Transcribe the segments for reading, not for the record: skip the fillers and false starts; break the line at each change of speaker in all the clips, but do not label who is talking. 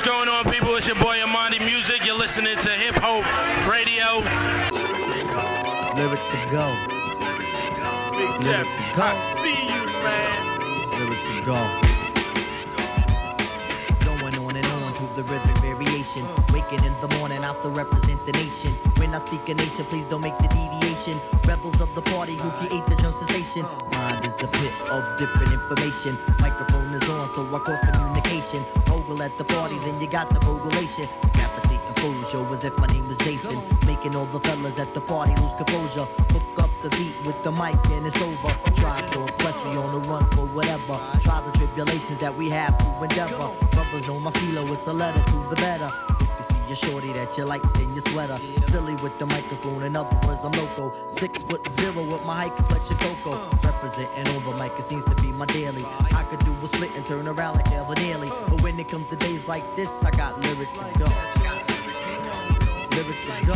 going on, people? It's your boy Amani Music. You're listening to Hip Hope Radio.
Lyrics to go.
Big Jeff, I see you, man.
Lyrics to go. Going on and on to the rhythm variation. Waking in the morning, I still represent the nation. When I speak a nation, please don't make the deviation. Rebels of the party who create the drum sensation. Mind is a pit of different information. Microphone is on, so I cross communication. Ogle at the party, then you got the vogulation. Decapitating fools, show as if my name was Jason. Making all the fellas at the party lose composure. Hook up the beat with the mic and it's over. Try to impress me on the run for whatever. Trials and tribulations that we have to endeavor. Brothers know my CeeLo, it's a letter to the better. You see your shorty that you like in your sweater. Silly with the microphone, in other words, I'm loco. 6'0" with my height complexion cocoa. Representing on the mic, it seems to be my daily. I could do a split and turn around like Ever Nearly. But when it comes to days like this, I got lyrics to go. Lyrics to go.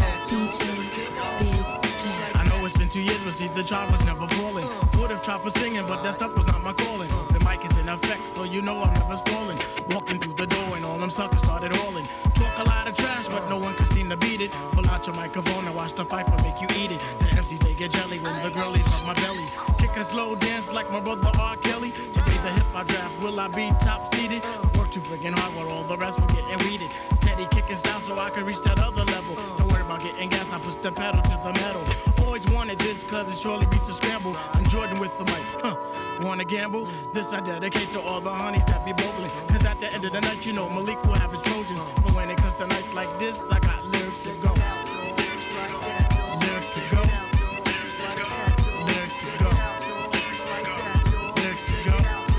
I know it's been 2 years, but see the job was never falling. Would've tried for singing, but that stuff was not my calling. The mic is in effect, so you know I'm never stalling. Walking through the door and all them suckers started hauling. Talk a lot of trash, but no one could seem to beat it. Pull out your microphone and watch the fight for make you eat it. The MCs, they get jelly when the girlies up my belly. Kick a slow dance like my brother R. Kelly. Today's a hip-hop draft, will I be top-seeded? Work too friggin' hard while all the rest will get weeded. Steady kicking style so I can reach that other level. Don't worry about getting gas, I push the pedal to the metal. Always wanted this cause it surely beats a scramble. I'm Jordan with the mic, Wanna gamble? This I dedicate to all the honeys that be bogling. Cause at the end of the night, you know Malik will have his Trojans. But when it comes to nights like this, I got lyrics to go. Lyrics to go. Lyrics to go. Lyrics to go. Lyrics to go. Lyrics to go.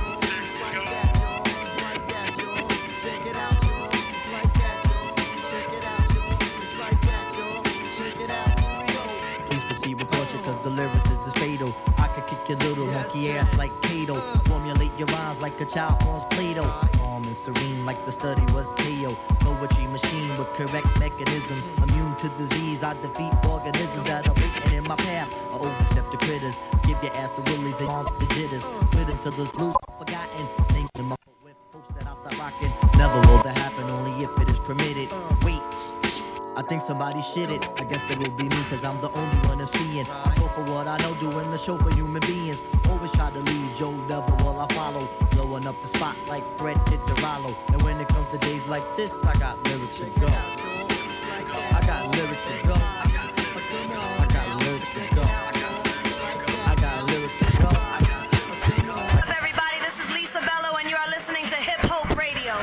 Check it out, y'all. It's like that, y'all. Check it out, y'all. It's like that, y'all. Check it out, please proceed with caution, cause the lyricist is fatal. I could kick your little monkey ass like Kato. Formulate your rhymes like a child forms Play-Doh. Calm and serene like the study was Teo. Poetry machine with correct mechanisms. Immune to disease, I defeat organisms that are waiting in my path. I overstep the critters. Give your ass the willies and arms the jitters. Quit them till it's loose, forgotten. Thinking my with hopes that I'll stop rocking. Never will that happen, only if it is permitted. Wait, I think somebody shit it. I guess that will be me, cause I'm the only one I'm seeing. I go for what I know, doing the show for human beings. Always try to lead Joe Devil while I follow. Blowing up the spot like Fred did to Rollo. And when it comes to days like this, I got lyrics to go. I got lyrics to go. I got lyrics to go. I got lyrics to go.
What's up, everybody? This is Lisa Bello, and you are listening to Hip Hope Radio.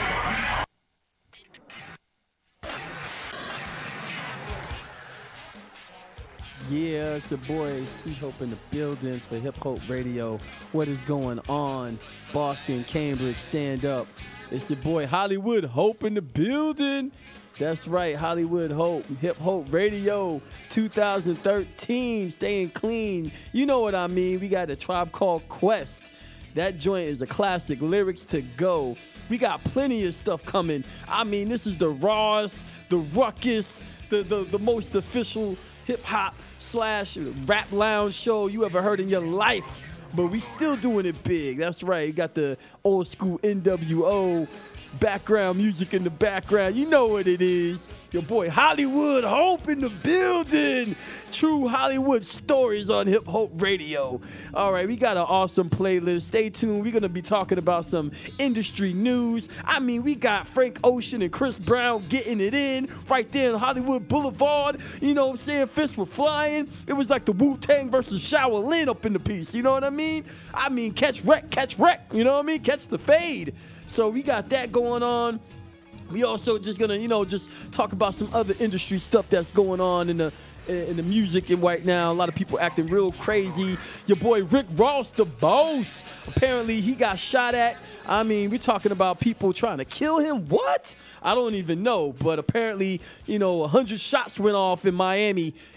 Yeah, it's your boy C-Hope in the building for Hip Hope Radio. What is going on? Boston, Cambridge, stand up. It's your boy Hollywood Hope in the building. That's right, Hollywood Hope, Hip Hope Radio 2013, staying clean. You know what I mean. We got a Tribe Called Quest. That joint is a classic, lyrics to go. We got plenty of stuff coming. I mean, this is the rawest, the ruckus, the most official hip-hop / rap lounge show you ever heard in your life. But we still doing it big. That's right. You got the old school NWO background music in the background. You know what it is. Your boy Hollywood Hope in the building. True Hollywood stories on Hip Hope Radio. All right, we got an awesome playlist. Stay tuned. We're going to be talking about some industry news. I mean, we got Frank Ocean and Chris Brown getting it in right there in Hollywood Boulevard. You know what I'm saying? Fists were flying. It was like the Wu-Tang versus Shaolin up in the piece. You know what I mean? Catch wreck. You know what I mean? Catch the fade. So we got that going on. We also just gonna, just talk about some other industry stuff that's going on in the music and right now. A lot of people acting real crazy. Your boy Rick Ross, the boss. Apparently he got shot at. I mean, we're talking about people trying to kill him. What? I don't even know. But apparently, 100 shots went off in Miami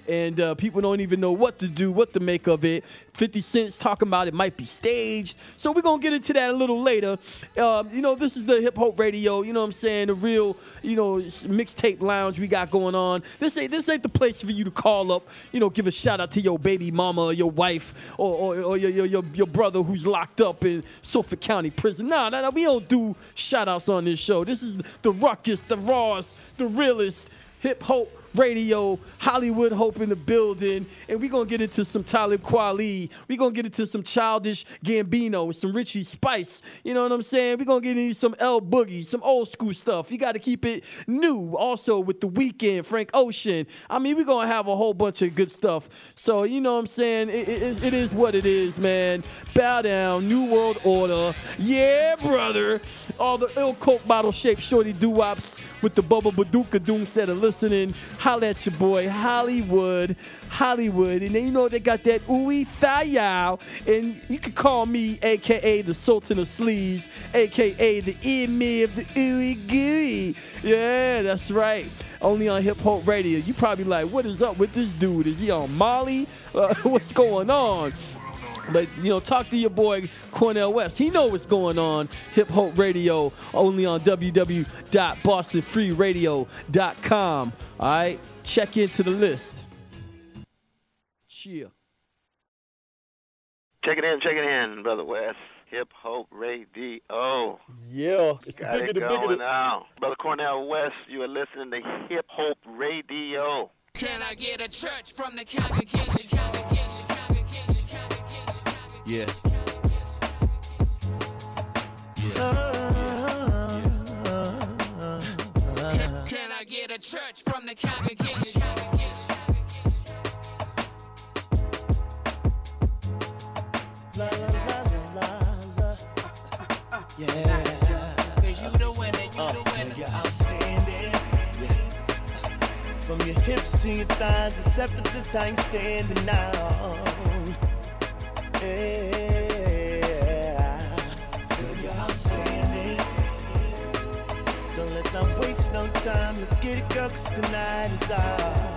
and people don't even know what to do, what to make of it. 50 Cent's talking about it might be staged. So we're going to get into that a little later. This is the Hip Hop Radio, you know what I'm saying, the real, mixtape lounge we got going on. This ain't the place for you to call up, give a shout out to your baby mama or your wife or your brother who's locked up in Suffolk County Prison. Nah, we don't do shout outs on this show. This is the ruckus, the rawest, the realest Hip Hop Radio, Hollywood Hope in the building, and we're going to get into some Talib Kweli. We're going to get into some Childish Gambino, some Richie Spice. You know what I'm saying? We're going to get into some L Boogie, some old school stuff. You got to keep it new. Also with The Weeknd, Frank Ocean. I mean, we're going to have a whole bunch of good stuff. So, you know what I'm saying? It is what it is, man. Bow down, New World Order. Yeah, brother. All the ill Coke bottle shaped shorty doo-wops with the Bubba Baduka Dooms that are listening. Holla at your boy, Hollywood. And then they got that ooey thayao. And you can call me, a.k.a. the Sultan of Sleaze, a.k.a. the emir of the ooey gooey. Yeah, that's right. Only on Hip Hop Radio. You probably like, what is up with this dude? Is he on Molly? What's going on? But, talk to your boy, Cornel West. He know what's going on. Hip Hop Radio, only on www.bostonfreeradio.com. All right? Check into the list. Cheer.
Check it in, Brother West. Hip Hop Radio.
Yeah. It's
got it going on. Brother Cornel West, you are listening to Hip Hop Radio.
Can I get a church from the congregation?
Yeah.
Can I get a church from the congregation?
Yeah.
Cause you the winner,
You're outstanding. Yeah. From your hips to your thighs, except for this, I ain't standing now. Yeah, girl, you're outstanding. So let's not waste no time. Let's get it, girl, 'cause tonight is ours.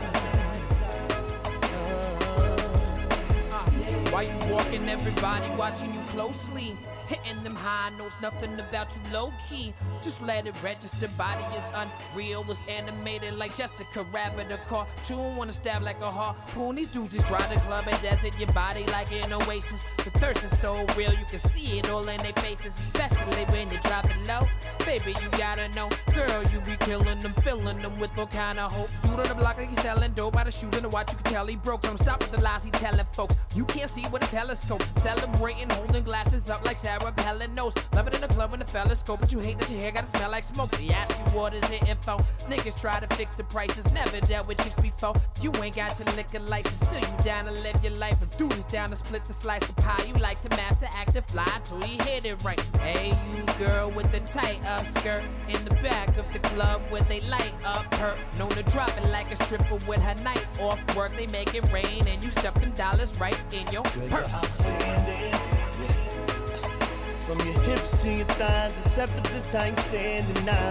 Why you walking, everybody watching you closely? Hitting them high notes, nothing about you low-key. Just let it register, body is unreal. Was animated like Jessica Rabbit, a cartoon. Wanna stab like a harpoon. These dudes just try to club and desert your body like an oasis. The thirst is so real, you can see it all in their faces. Especially when they drop it low. Baby, you gotta know, girl, you be killing them, filling them with all kind of hope. Dude on the block like he's selling dope. By the shoes and the watch, you can tell he broke. Don't stop with the lies he telling folks. You can't see with a telescope. Celebrating, holding glasses up like Sarah Helen knows. Love it in the club when the fellas go, but you hate that your hair gotta smell like smoke. They ask you what is the info. Niggas try to fix the prices. Never dealt with chicks before. You ain't got your liquor license. Still you down to live your life. If dude is down to split the slice of pie, you like to master act and fly till you hit it right. Hey, you girl with the tight up skirt in the back of the club where they light up her. Known to drop it like a stripper with her night off work. They make it rain and you stuff them dollars right in your
Girl,
purse.
you're outstanding. Yeah. From your hips to your thighs, except for this, I ain't standing now.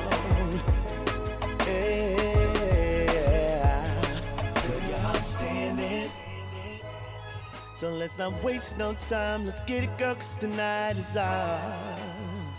Yeah. Girl, you're outstanding. So let's not waste no time. Let's get it, girl, 'cause tonight is ours.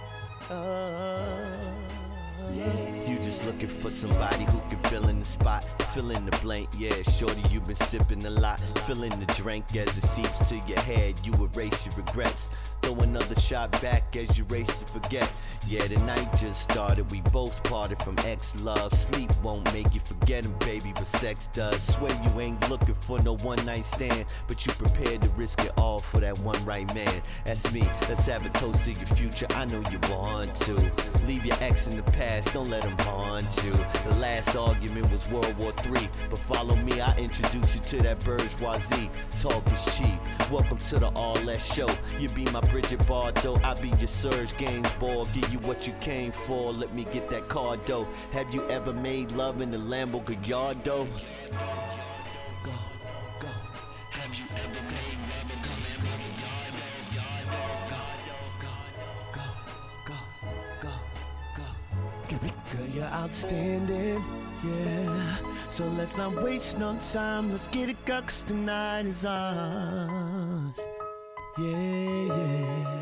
You just looking for somebody who can fill in the spot, fill in the blank, yeah. Shorty, you been sipping a lot, fill in the drink as it seeps to your head. You erase your regrets, throw another shot back as you race to forget. Yeah, the night just started, we both parted from ex-love. Sleep won't make you forget him, baby, but sex does. Swear you ain't looking for no one-night stand, but you prepared to risk it all for that one right man. That's me, let's have a toast to your future, I know you want to. Leave your ex in the past, don't let him haunt you. The last argument was World War III, but follow me, I introduce you to that bourgeoisie. Talk is cheap, welcome to the All That Show. You be my Bridget Bardot, I be your Serge Gainsbourg. Give you what you came for, let me get that car dough. Have you ever made love in the Lambo Gallardo? Go, go. Have you ever made love in the Lambo Gallardo? Go, go, go, go, go, go. Girl, you're outstanding, yeah. So let's not waste no time. Let's get it, girl, 'cause tonight is ours. Yeah, yeah.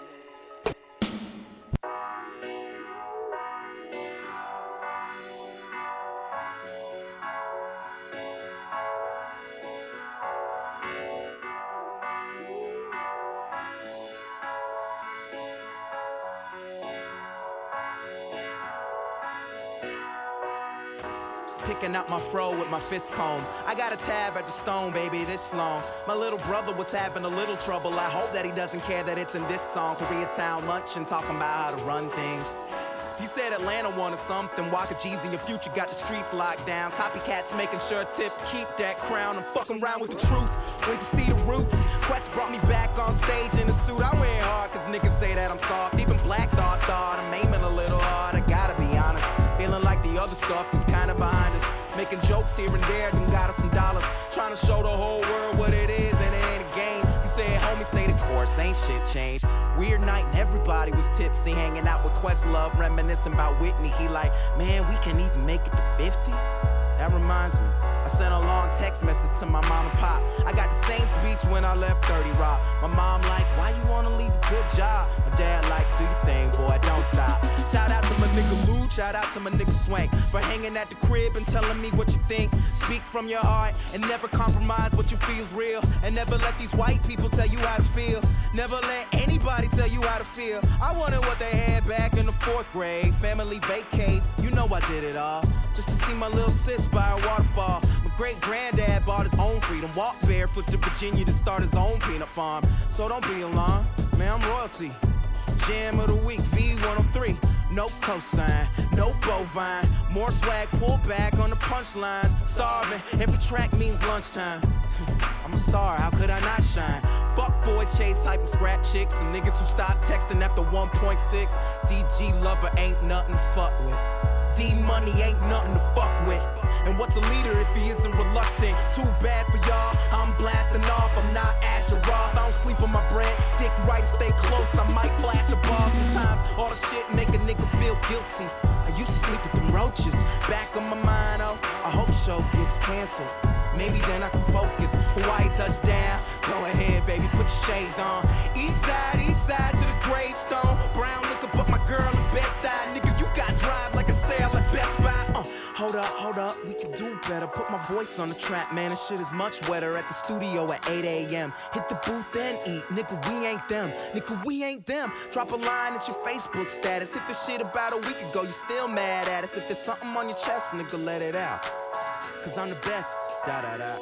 Picking out my fro with my fist comb. I got a tab at the stone, baby, this long. My little brother was having a little trouble. I hope that he doesn't care that it's in this song. Koreatown luncheon, talking about how to run things. He said Atlanta wanted something. Waka G's in your future got the streets locked down. Copycats making sure Tip keep that crown. I'm fucking around with the truth. Went to see the roots. Quest brought me back on stage in a suit. I went hard cause niggas say that I'm soft. Even Black thought I'm aiming a little hard. I gotta be honest. Feeling like the other stuff is kinda behind us. Making jokes here and there, then got us some dollars. Trying to show the whole world what it is and it ain't a game. He said, homie, stay the course, ain't shit changed. Weird night and everybody was tipsy. Hanging out with Questlove, reminiscing about Whitney. He like, man, we can't even make it to 50? That reminds me, I sent a long text message to my mom and pop. I got the same speech when I left 30 Rock. My mom like, why you wanna leave a good job? My dad like, do your thing, boy, don't stop. Shout out to my nigga Luke, shout out to my nigga Swank for hanging at the crib and telling me what you think. Speak from your heart and never compromise what you feel's real. And never let these white people tell you how to feel. Never let anybody tell you how to feel. I wanted what they had back in the 4th grade. Family vacates, you know I did it all. Just to see my little sis by a waterfall. My great-granddad bought his own freedom. Walked barefoot to Virginia to start his own peanut farm. So don't be alarmed, man, I'm royalty. Jam of the week, V103. No cosign, no bovine. More swag, pull back on the punchlines. Starving, every track means lunchtime. I'm a star, how could I not shine? Fuck boys, chase hype and scrap chicks. And niggas who stop texting after 1.6. DG lover ain't nothing to fuck with. D-Money ain't nothing to fuck with. And what's a leader if he isn't reluctant? Too bad for y'all, I'm blasting off. I'm not Asher Roth, I don't sleep on my bread. Dick right, stay close, I might flash a ball. Sometimes all the shit make a nigga feel guilty. I used to sleep with them roaches. Back on my mind, oh, I hope show gets canceled. Maybe then I can focus. Hawaii touchdown. Go ahead, baby, put your shades on. East side to the gravestone. Brown liquor, but my girl in Bed-Stuy. Nigga, you got drive like a sale at Best Buy. Hold up, we can do better. Put my voice on the track, man. This shit is much wetter. At the studio at 8 a.m. Hit the booth and eat. Nigga, we ain't them. Nigga, we ain't them. Drop a line at your Facebook status. Hit the shit about a week ago, you still mad at us. If there's something on your chest, nigga, let it out. Cause I'm the best, da-da-da.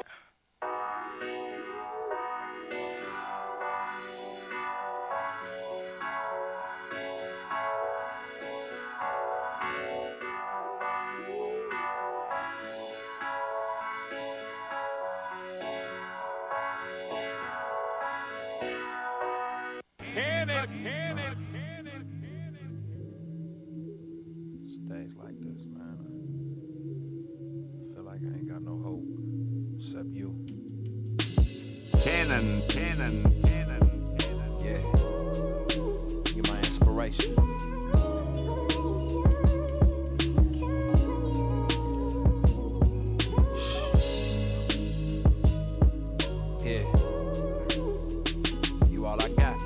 Days like this, man, I feel like I ain't got no hope except you.
Cannon.
Yeah, you're my inspiration. Yeah, you all I got.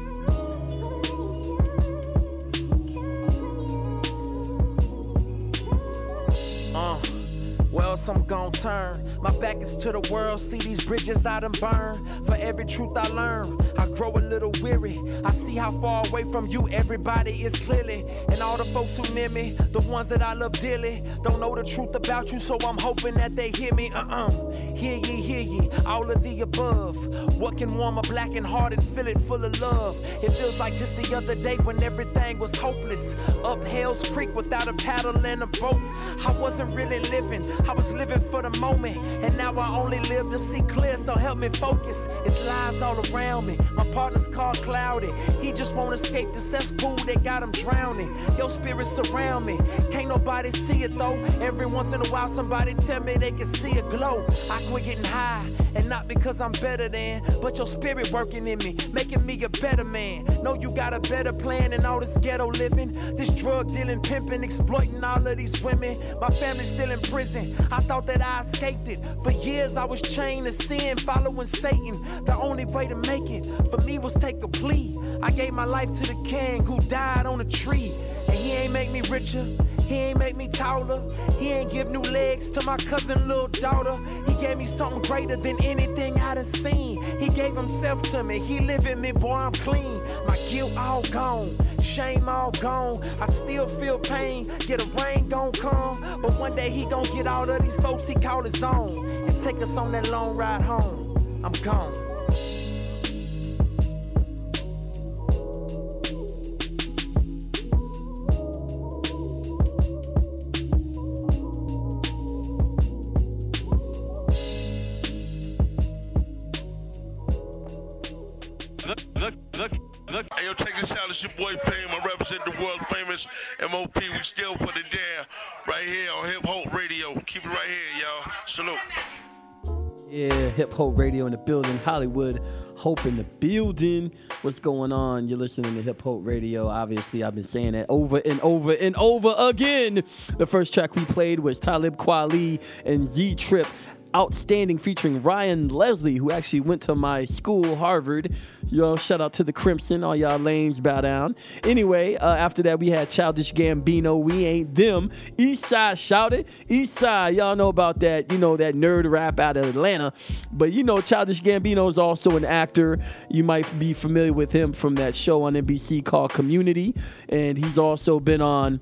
Well, some gon' turn. My back is to the world, see these bridges I done burn. For every truth I learn, I grow a little weary. I see how far away from you everybody is clearly. And all the folks who near me, the ones that I love dearly, don't know the truth about you, so I'm hoping that they hear me. Hear ye, all of the above. What can warm a blackened heart and fill it full of love? It feels like just the other day when everything was hopeless. Up Hell's Creek without a paddle and a boat. I wasn't really living, I was was living for the moment, and now I only live to see clear, so help me focus. It's lies all around me. My partner's called Cloudy. He just won't escape the cesspool that got him drowning. Your spirit surround me. Can't nobody see it though. Every once in a while somebody tell me they can see a glow. I quit getting high, and not because I'm better than, but your spirit working in me, making me a better man. Know you got a better plan than all this ghetto living, this drug dealing, pimping, exploiting all of these women. My family's still in prison. I thought that I escaped it. For years I was chained to sin, following Satan. The only way to make it for me was take a plea. I gave my life to the king who died on a tree. And he ain't make me richer, he ain't make me taller, he ain't give new legs to my cousin little daughter. He gave me something greater than anything I done seen. He gave himself to me, he live in me, boy, I'm clean. My guilt all gone, shame all gone. I still feel pain, yeah, the rain gon' come, but one day he gon' get all of these folks he call his own and take us on that long ride home. I'm gone.
Hey, yo, take this out. It's your boy Fame. I represent the world famous MOP. We still put it down right here on Hip Hope Radio. Keep it right here, y'all. Salute.
Yeah, Hip Hope Radio in the building. Hollywood Hope in the building. What's going on? You're listening to Hip Hope Radio. Obviously, I've been saying that over and over and over again. The first track we played was Talib Kweli and Z-Trip. Outstanding, featuring Ryan Leslie, who actually went to my school, Harvard. Yo, shout out to the Crimson. All y'all lames, bow down. Anyway, after that, we had Childish Gambino, We Ain't Them. Eastside Shouted. Eastside, y'all know about that, you know, that nerd rap out of Atlanta. But you know, Childish Gambino is also an actor. You might be familiar with him from that show on NBC called Community. And he's also been on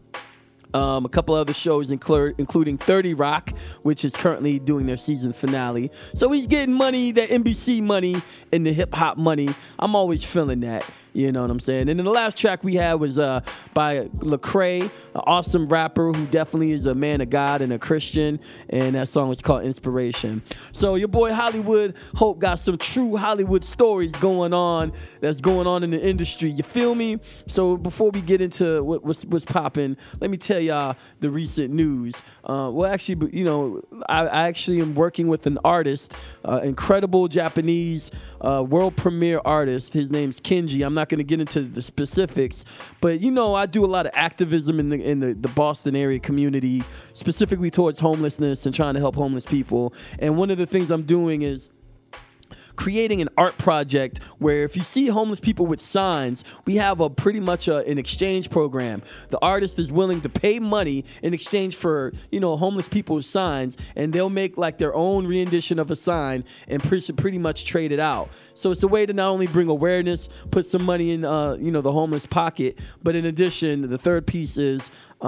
a couple other shows, including 30 Rock, which is currently doing their season finale. So he's getting money, that NBC money and the hip hop money. I'm always feeling that. You know what I'm saying? And then the last track we had was by Lecrae, an awesome rapper who definitely is a man of God and a Christian. And that song was called Inspiration. So your boy Hollywood Hope got some true Hollywood stories going on that's going on in the industry. You feel me? So before we get into what's popping, let me tell y'all the recent news. Well, actually, you know, I actually am working with an artist, incredible Japanese world premiere artist. His name's Kenji. I'm not going to get into the specifics, but you know, I do a lot of activism in the Boston area community, specifically towards homelessness and trying to help homeless people. And one of the things I'm doing is creating an art project where if you see homeless people with signs, we have a pretty much an exchange program. The artist is willing to pay money in exchange for, you know, homeless people's signs, and they'll make like their own rendition of a sign and pretty much trade it out. So it's a way to not only bring awareness, put some money in, you know, the homeless pocket, but in addition, the third piece is,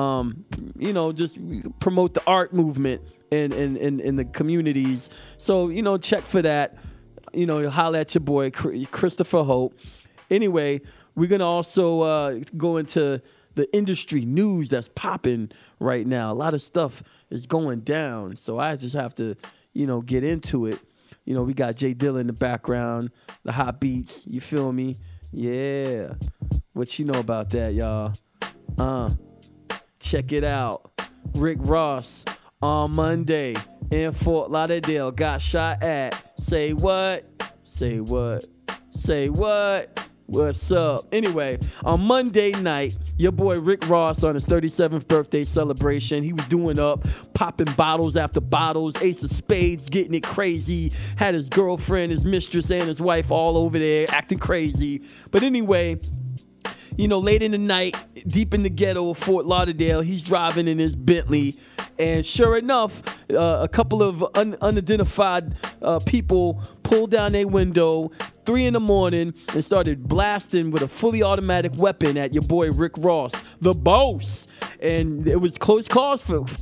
you know, just promote the art movement in the communities. So, you know, check for that. You know, holla at your boy, Christopher Hope. Anyway, we're going to also go into the industry news that's popping right now. A lot of stuff is going down, so I just have to, you know, get into it. You know, we got Jay Dilla in the background, the hot beats, you feel me? Yeah. What you know about that, y'all? Check it out. Rick Ross on Monday in Fort Lauderdale got shot at. Say what? Say what? Say what? What's up? Anyway, on Monday night, your boy Rick Ross on his 37th birthday celebration, he was doing up, popping bottles after bottles, ace of spades, getting it crazy, had his girlfriend, his mistress, and his wife all over there acting crazy. But anyway, you know, late in the night, deep in the ghetto of Fort Lauderdale, he's driving in his Bentley, and sure enough, a couple of unidentified people pulled down their window 3 in the morning and started blasting with a fully automatic weapon at your boy Rick Ross, the boss. And it was close call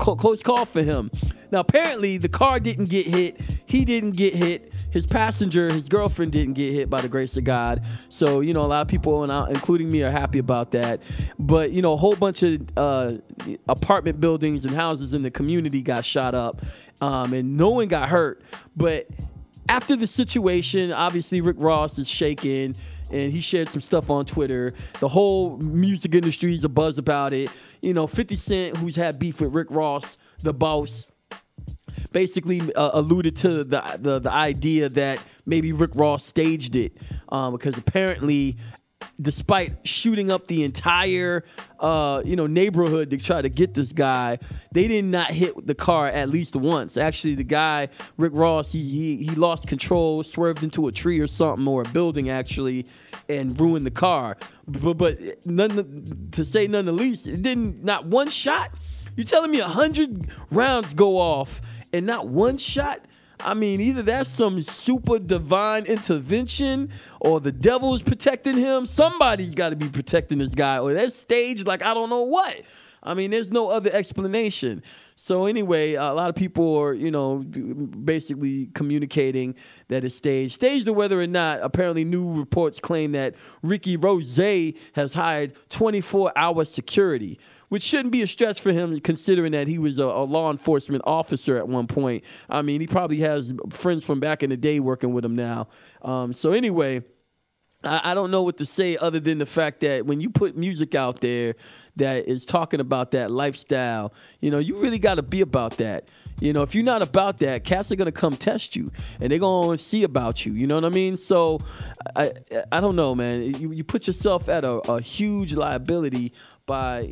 for him. Now, apparently, the car didn't get hit. He didn't get hit. His passenger, his girlfriend, didn't get hit by the grace of God. So, a lot of people, including me, are happy about that. But, a whole bunch of apartment buildings and houses in the community got shot up, and no one got hurt. But after the situation, obviously Rick Ross is shaken, and he shared some stuff on Twitter. The whole music industry is abuzz about it. 50 Cent, who's had beef with Rick Ross, the boss, basically alluded to the idea that maybe Rick Ross staged it, because apparently, despite shooting up the entire neighborhood to try to get this guy, they did not hit the car at least once. Actually, the guy, Rick Ross, he lost control, swerved into a tree or something, or a building actually, and ruined the car. But to say none the least, it didn't, not one shot. You're telling me 100 rounds go off and not one shot? I mean, either that's some super divine intervention or the devil's protecting him. Somebody's got to be protecting this guy, or that's staged like I don't know what. I mean, there's no other explanation. So anyway, a lot of people are, basically communicating that it's staged. Staged or whether or not, apparently new reports claim that Ricky Rose has hired 24-hour security, which shouldn't be a stretch for him considering that he was a law enforcement officer at one point. I mean, he probably has friends from back in the day working with him now. So anyway, I don't know what to say other than the fact that when you put music out there that is talking about that lifestyle, you really got to be about that. If you're not about that, cats are going to come test you, and they're going to see about you. You know what I mean? So, I don't know, man. You put yourself at a huge liability by,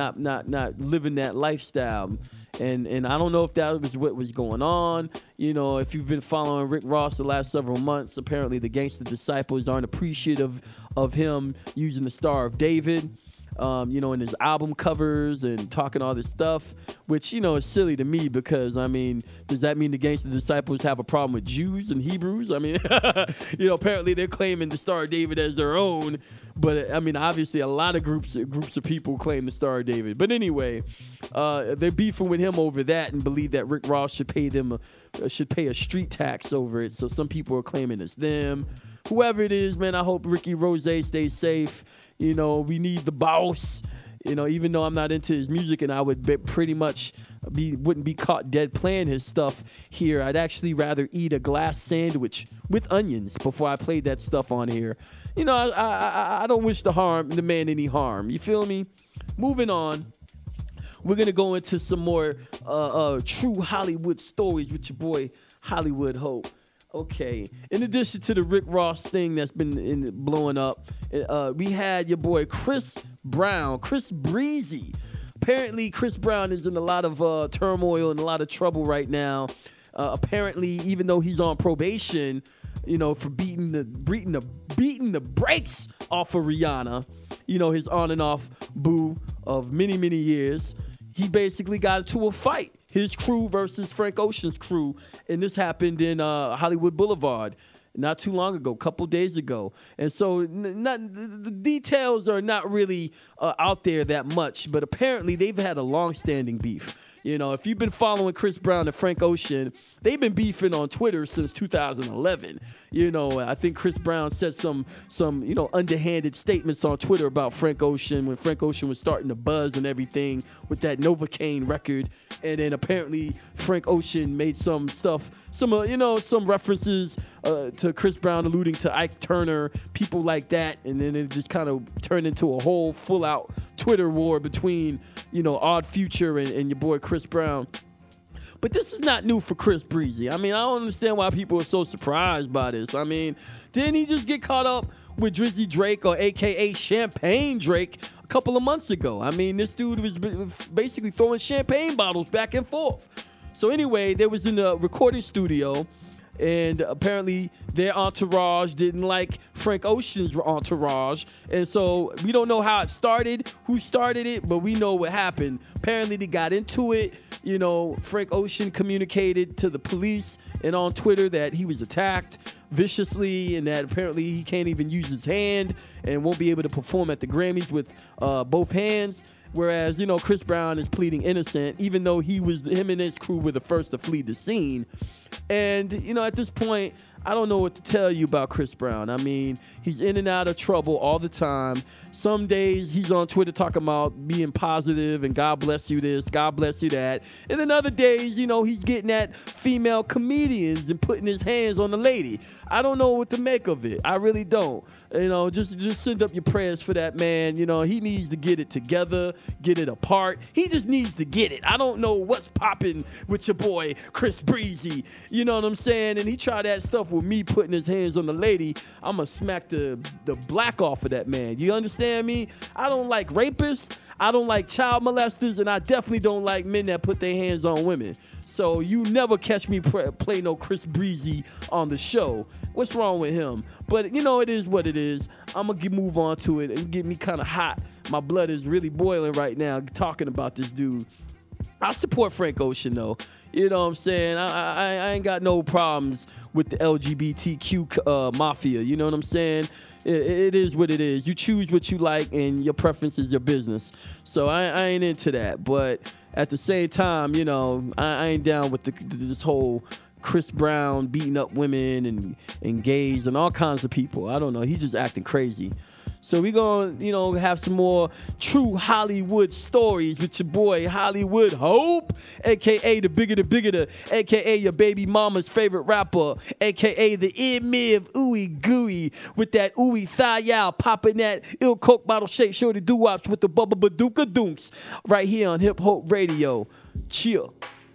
not living that lifestyle. And I don't know if that was what was going on. If you've been following Rick Ross the last several months, apparently the Gangsta Disciples aren't appreciative of him using the Star of David. In his album covers and talking all this stuff, which, is silly to me because, I mean, does that mean the Gangsta Disciples have a problem with Jews and Hebrews? I mean, apparently they're claiming the Star of David as their own, but, I mean, obviously a lot of groups of people claim the Star of David. But anyway, they're beefing with him over that and believe that Rick Ross should pay a street tax over it. So some people are claiming it's them. Whoever it is, man, I hope Ricky Rose stays safe. We need the boss. Even though I'm not into his music and I would pretty much wouldn't be caught dead playing his stuff here. I'd actually rather eat a glass sandwich with onions before I played that stuff on here. I don't wish the man any harm. You feel me? Moving on. We're going to go into some more true Hollywood stories with your boy Hollywood Hope. Okay, in addition to the Rick Ross thing that's been blowing up, we had your boy Chris Breezy. Apparently, Chris Brown is in a lot of turmoil and a lot of trouble right now. Apparently, even though he's on probation, for beating the brakes off of Rihanna, his on and off boo of many, many years, he basically got into a fight. His crew versus Frank Ocean's crew, and this happened in Hollywood Boulevard not too long ago, a couple days ago. And so the details are not really out there that much, but apparently they've had a long-standing beef. If you've been following Chris Brown and Frank Ocean, they've been beefing on Twitter since 2011. I think Chris Brown said some underhanded statements on Twitter about Frank Ocean when Frank Ocean was starting to buzz and everything with that Novocaine record. And then apparently Frank Ocean made some references to Chris Brown alluding to Ike Turner, people like that. And then it just kind of turned into a whole full-out Twitter war between, Odd Future and your boy Chris Brown. But this is not new for Chris Breezy. I mean, I don't understand why people are so surprised by this. I mean, didn't he just get caught up with Drizzy Drake, or a.k.a. Champagne Drake, a couple of months ago? I mean, this dude was basically throwing champagne bottles back and forth. So anyway, they was in the recording studio, And apparently their entourage didn't like Frank Ocean's entourage. And so we don't know how it started, who started it, but we know what happened. Apparently they got into it. You know, Frank Ocean communicated to the police and on Twitter that he was attacked viciously and that apparently he can't even use his hand and won't be able to perform at the Grammys with both hands. Whereas, you know, Chris Brown is pleading innocent, even though him and his crew were the first to flee the scene. And, you know, at this point, I don't know what to tell you about Chris Brown. I mean, he's in and out of trouble all the time. Some days he's on Twitter talking about being positive and God bless you this, God bless you that. And then other days, you know, he's getting at female comedians and putting his hands on the lady. I don't know what to make of it. I really don't. You know, just send up your prayers for that man. You know, he needs to get it together, get it apart. He just needs to get it. I don't know what's popping with your boy, Chris Breezy. You know what I'm saying? And he tried that stuff with me putting his hands on the lady. I'm going to smack the black off of that man. You understand me? I don't like rapists. I don't like child molesters. And I definitely don't like men that put their hands on women. So you never catch me play no Chris Breezy on the show. What's wrong with him? But, you know, it is what it is. I'm going to move on to it and get me kind of hot. My blood is really boiling right now talking about this dude. I support Frank Ocean, though. You know what I'm saying? I ain't got no problems with the LGBTQ mafia. You know what I'm saying? It is what it is. You choose what you like, and your preference is your business. So I ain't into that. But at the same time, you know, I ain't down with this whole Chris Brown beating up women and gays and all kinds of people. I don't know. He's just acting crazy. So we gonna, you know, have some more true Hollywood stories with your boy Hollywood Hope, a.k.a. the bigger, a.k.a. your baby mama's favorite rapper, a.k.a. the Emir Ooey Gooey with that ooey thigh out, popping that ill coke bottle shake shorty doo-wops with the bubba badooka doonks right here on Hip Hope Radio. Chill.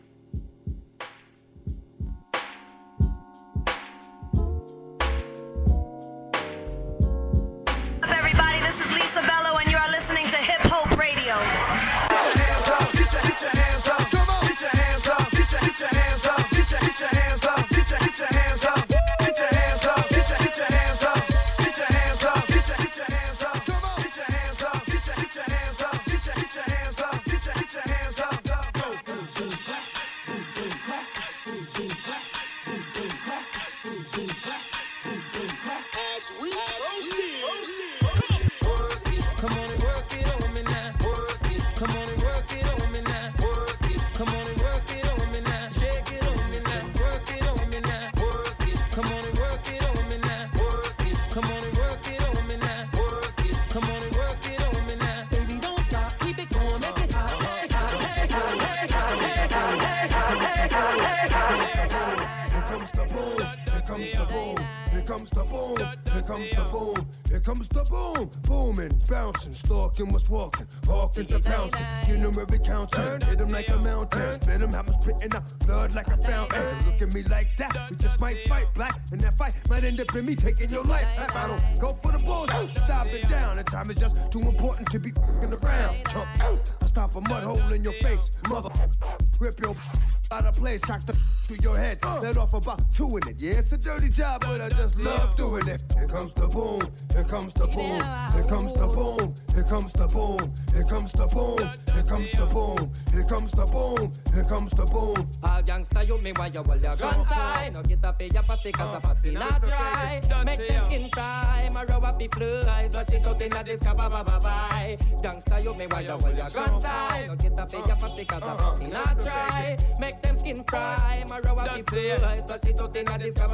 Stalking what's walking, walking to bouncing, you know every counting, hit him like a mountain, spit him, have him spitting out blood like a fountain. Look at me like that, we just might fight black, and that fight might end up in me taking your life. I don't go for the bulls, stop it down, the time is just too important to be f***ing around. Jump out, I stop a mud hole in your face, mother, rip your out of place, cock the through your head, let off about 2 in it. Yeah, it's a dirty job, but I just love doing it. Here comes the boom, here comes the boom, here comes the boom, here comes the boom, here comes the boom, here comes the boom, here comes the boom, here comes the boom.
All gangsta you me while you hold your guns high. No get up your pussy cause a pussy not dry. Make them skin cry, my row up the fly. So she out in a disco bye. Gangsta you me while you hold your guns high. No get up your pussy cause a pussy not dry. Make them skin cry, my row up the fly. So she out in a disco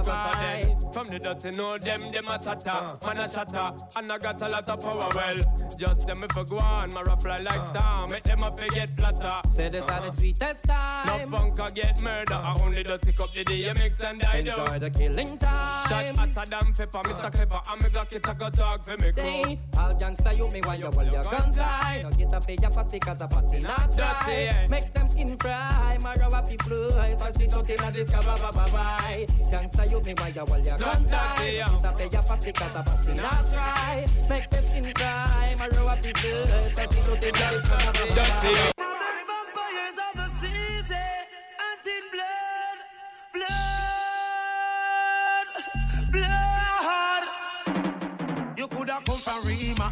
bye.
From the dirty know them a tata. Man a shatter, and I got a lot of power well. Just them if I go on, my rough fly like star. Make them up get flatter.
Say this are the sweetest time.
No punker get murder. I only do tick up the DMX and I do.
Enjoy the killing time.
Shot hotter than pepper, Mr. Clever. I'm a Glock, it a go talk for me crew.
All gangsta you me while you hold your guns high. No get up your pussy cause a pussy not dry. Make them skin cry, my row up the fly. So she out in a disco bye. Gangsta you me while you hold your guns high. No get up your pussy cause a pussy not dry. Make them skin cry, my row up the fly. So she out in a disco bye.
Vampires of the city, and in blood.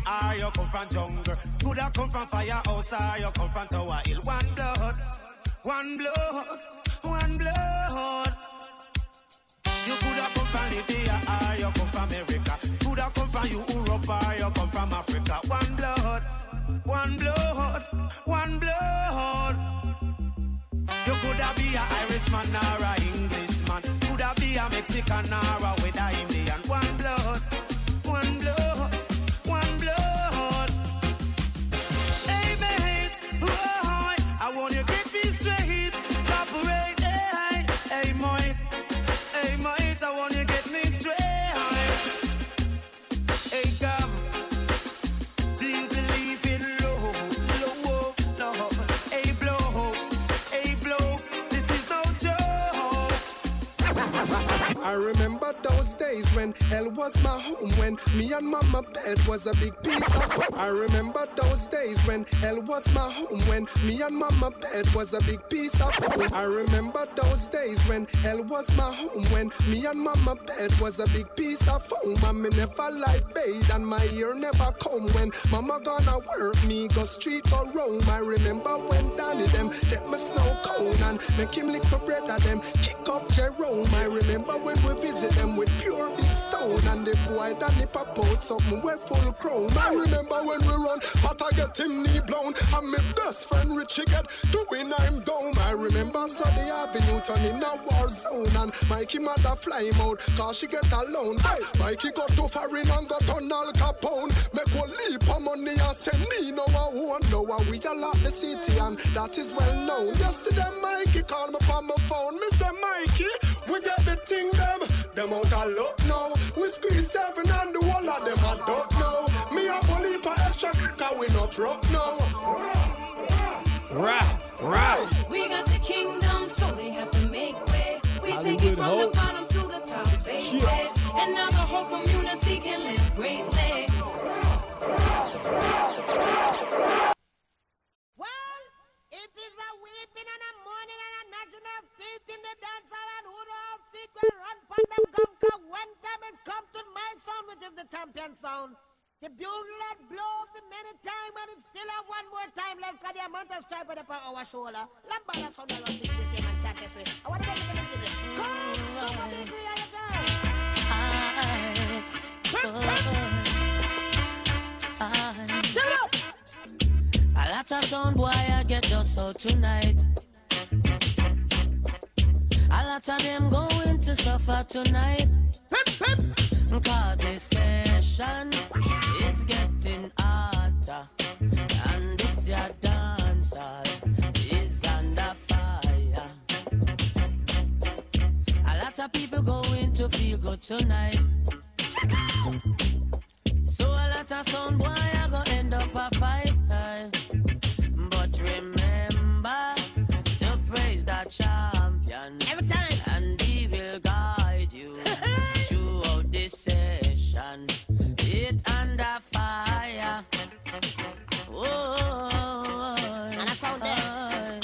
or you come from jungle. Coulda come from firehouse or you come from Tower Hill. One blood, one blood, one blood. You coulda come from Libya or you come from America. Coulda come from Europe or you come from Africa. One blood, one blood, one blood. You coulda be a Irishman or a Englishman. Coulda be a Mexican or a with a Indian. One blood, one blood, one blood. Hey mate, boy, I want you to get me straight. Cooperate, hey, hey mate, hey mate, I want you to get me straight. Hey come, do you believe in love? Hey blow, this is no joke.
I remember those days when hell was my home, when me and mama bed was a big piece of home. I remember those days when hell was my home, when me and mama bed was a big piece of home. I remember those days when hell was my home, when me and mama bed was a big piece of home. And me never like bathe and my ear never comb. When mama gonna work, me go street for roam. I remember when Danny them get my snow cone and make him lick the bread at them, kick up Jerome. I remember when we visit them with pure big stone and the boy Danny pop out something we full chrome. I remember when we run, but I get him knee blown and my best friend Richie get doing I'm down. I remember Sunday Avenue turn in a war zone and Mikey mother fly him out cause she get alone. Mikey got to foreign and got on Al Capone. Make one leap of money and send me no one won't know how we all the city and that is well known. Yesterday Mikey called me from my phone. Me say Mikey, we get the thing them out of luck now. We squeeze 7 and the whole of them I don't know. Me a believe for extra cause we not rock now.
Right. We got the kingdom, so they have to make way. We take it from the bottom to the top, baby. And now the whole community can live greatly.
Well, it is a weeping and a mourning and a gnashing of teeth in the dance hall, and who don't think will run from them gunka when them it come to my sound, which is the champion sound. The bugle let blow for many time and it still have one more time left because the amount of stripe on our shoulder. Lambada sound around this same and can't get away. I want to take it into come, somebody agree on your girl.
A lot of sound boy I get dust out tonight. A lot of them going to suffer tonight. Cause this session is getting hotter, and this your dancer is under fire. A lot of people going to feel good tonight. So a lot of sound boy are gonna end up a fight. But remember to praise the champion every time, and he will guide you throughout this session. It under fire. Oh, and I sound there.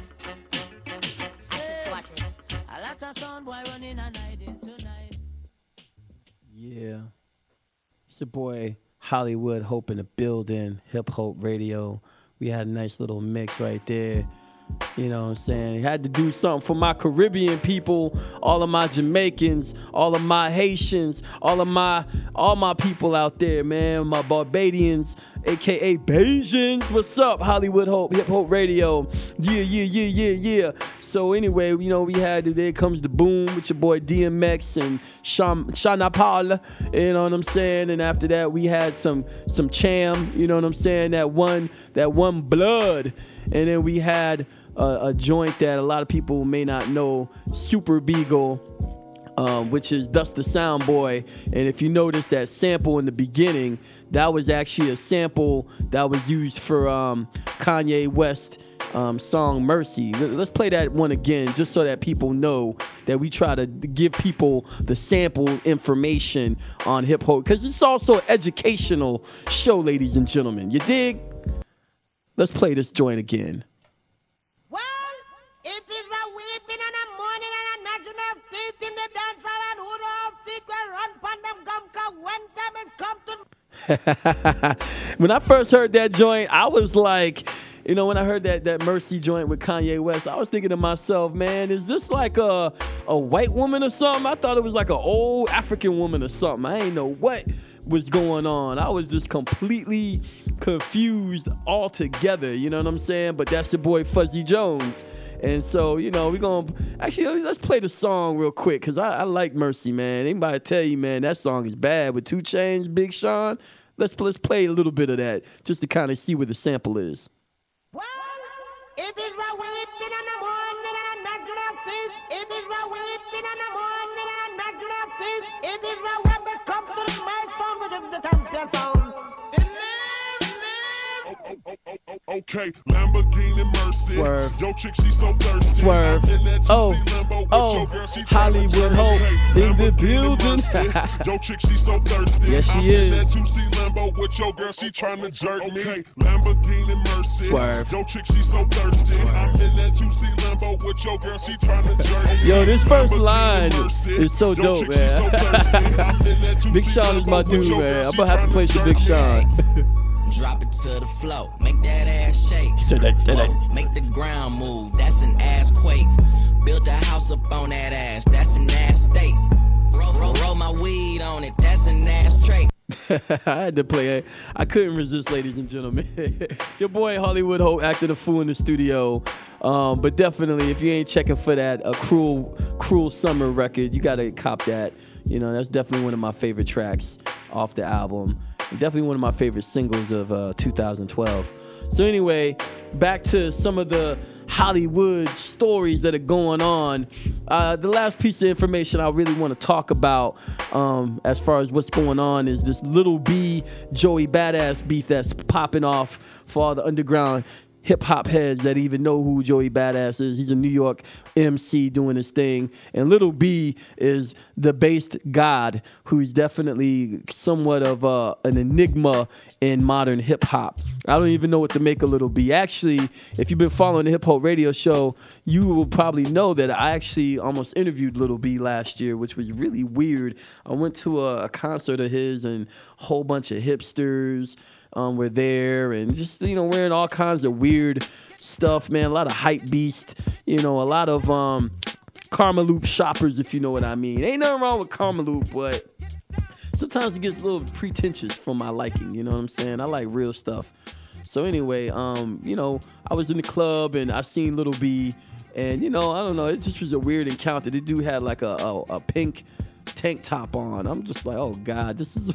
A lot of sound boy running and hiding tonight.
Yeah. It's your boy Hollywood Hope in the building, Hip Hope Radio. We had a nice little mix right there. You know what I'm saying? Had to do something for my Caribbean people, all of my Jamaicans, all of my Haitians, all my people out there, man. My Barbadians, aka Bajans. What's up? Hollywood Hope, Hip Hope Radio. Yeah. So anyway, you know, we had There Comes the Boom with your boy DMX and Shana Paul, you know what I'm saying? And after that, we had some Cham, you know what I'm saying? That one Blood. And then we had a joint that a lot of people may not know, Super Beagle, which is Dust the Sound Boy. And if you notice that sample in the beginning, that was actually a sample that was used for Kanye West song Mercy. Let's play that one again just so that people know that we try to give people the sample information on hip hop, because it's also an educational show, ladies and gentlemen. You dig? Let's play this joint again.
Well, it is a weeping and a mourning and a gnashing of teeth in the dance hall, and who don't think will run from them gum when them it come to
When I first heard that joint, I was like, you know, when I heard that Mercy joint with Kanye West, I was thinking to myself, man, is this like a white woman or something? I thought it was like an old African woman or something. I ain't know what was going on. I was just completely confused altogether, you know what I'm saying? But that's your boy Fuzzy Jones. And so, you know, let's play the song real quick, because I like Mercy, man. Anybody tell you, man, that song is bad with 2 Chainz, Big Sean? Let's play a little bit of that just to kind of see where the sample is.
It is what weeping in the morning and a natural thief. It is what weeping in the morning and a natural thief. It is what when it comes to the mic sound within the champion sound.
Okay, Lamborghini Mercy.
Swerve.
Yo, chick, she so thirsty.
Swerve. Oh, Hollywood Hope in the building.
Yo, chick, she so thirsty.
Yes, she is.
That 2C Lambo with your girl, she tryna jerk me. Okay, Lamborghini Mercy.
Swerve.
Yo, chick, she so thirsty. I'm in that 2C Lambo with your girl, she tryna jerk me.
Yo, this first line is so dope, man. Big Sean is my dude, man. I'm gonna have to play some Big Sean.
Drop it to the floor, make that ass shake. Whoa, make the ground move, that's an ass quake. Built a house up on that ass, that's an ass state. Roll my weed on it, that's an ass trait.
I had to play it. I couldn't resist, ladies and gentlemen. Your boy Hollywood Hope acted a fool in the studio. But definitely, if you ain't checking for that, a Cruel Summer record, you gotta cop that. You know, that's definitely one of my favorite tracks off the album. Definitely one of my favorite singles of 2012. So anyway, back to some of the Hollywood stories that are going on. The last piece of information I really want to talk about as far as what's going on is this Little B, Joey Badass beef that's popping off for all the underground hip-hop heads that even know who Joey Badass is. He's a New York MC doing his thing. And Little B is the based god who's definitely somewhat of an enigma in modern hip-hop. I don't even know what to make of Little B. Actually, if you've been following the Hip Hop Radio Show, you will probably know that I actually almost interviewed Little B last year, which was really weird. I went to a concert of his and a whole bunch of hipsters were there, and just, you know, wearing all kinds of weird stuff, man. A lot of hype beast, you know, a lot of Karma Loop shoppers, if you know what I mean. Ain't nothing wrong with Karma Loop, but sometimes it gets a little pretentious for my liking, you know what I'm saying? I like real stuff. So anyway, you know, I was in the club and I seen Little B, and, you know, I don't know, it just was a weird encounter. The dude had like a pink tank top on. I'm just like, oh God, this is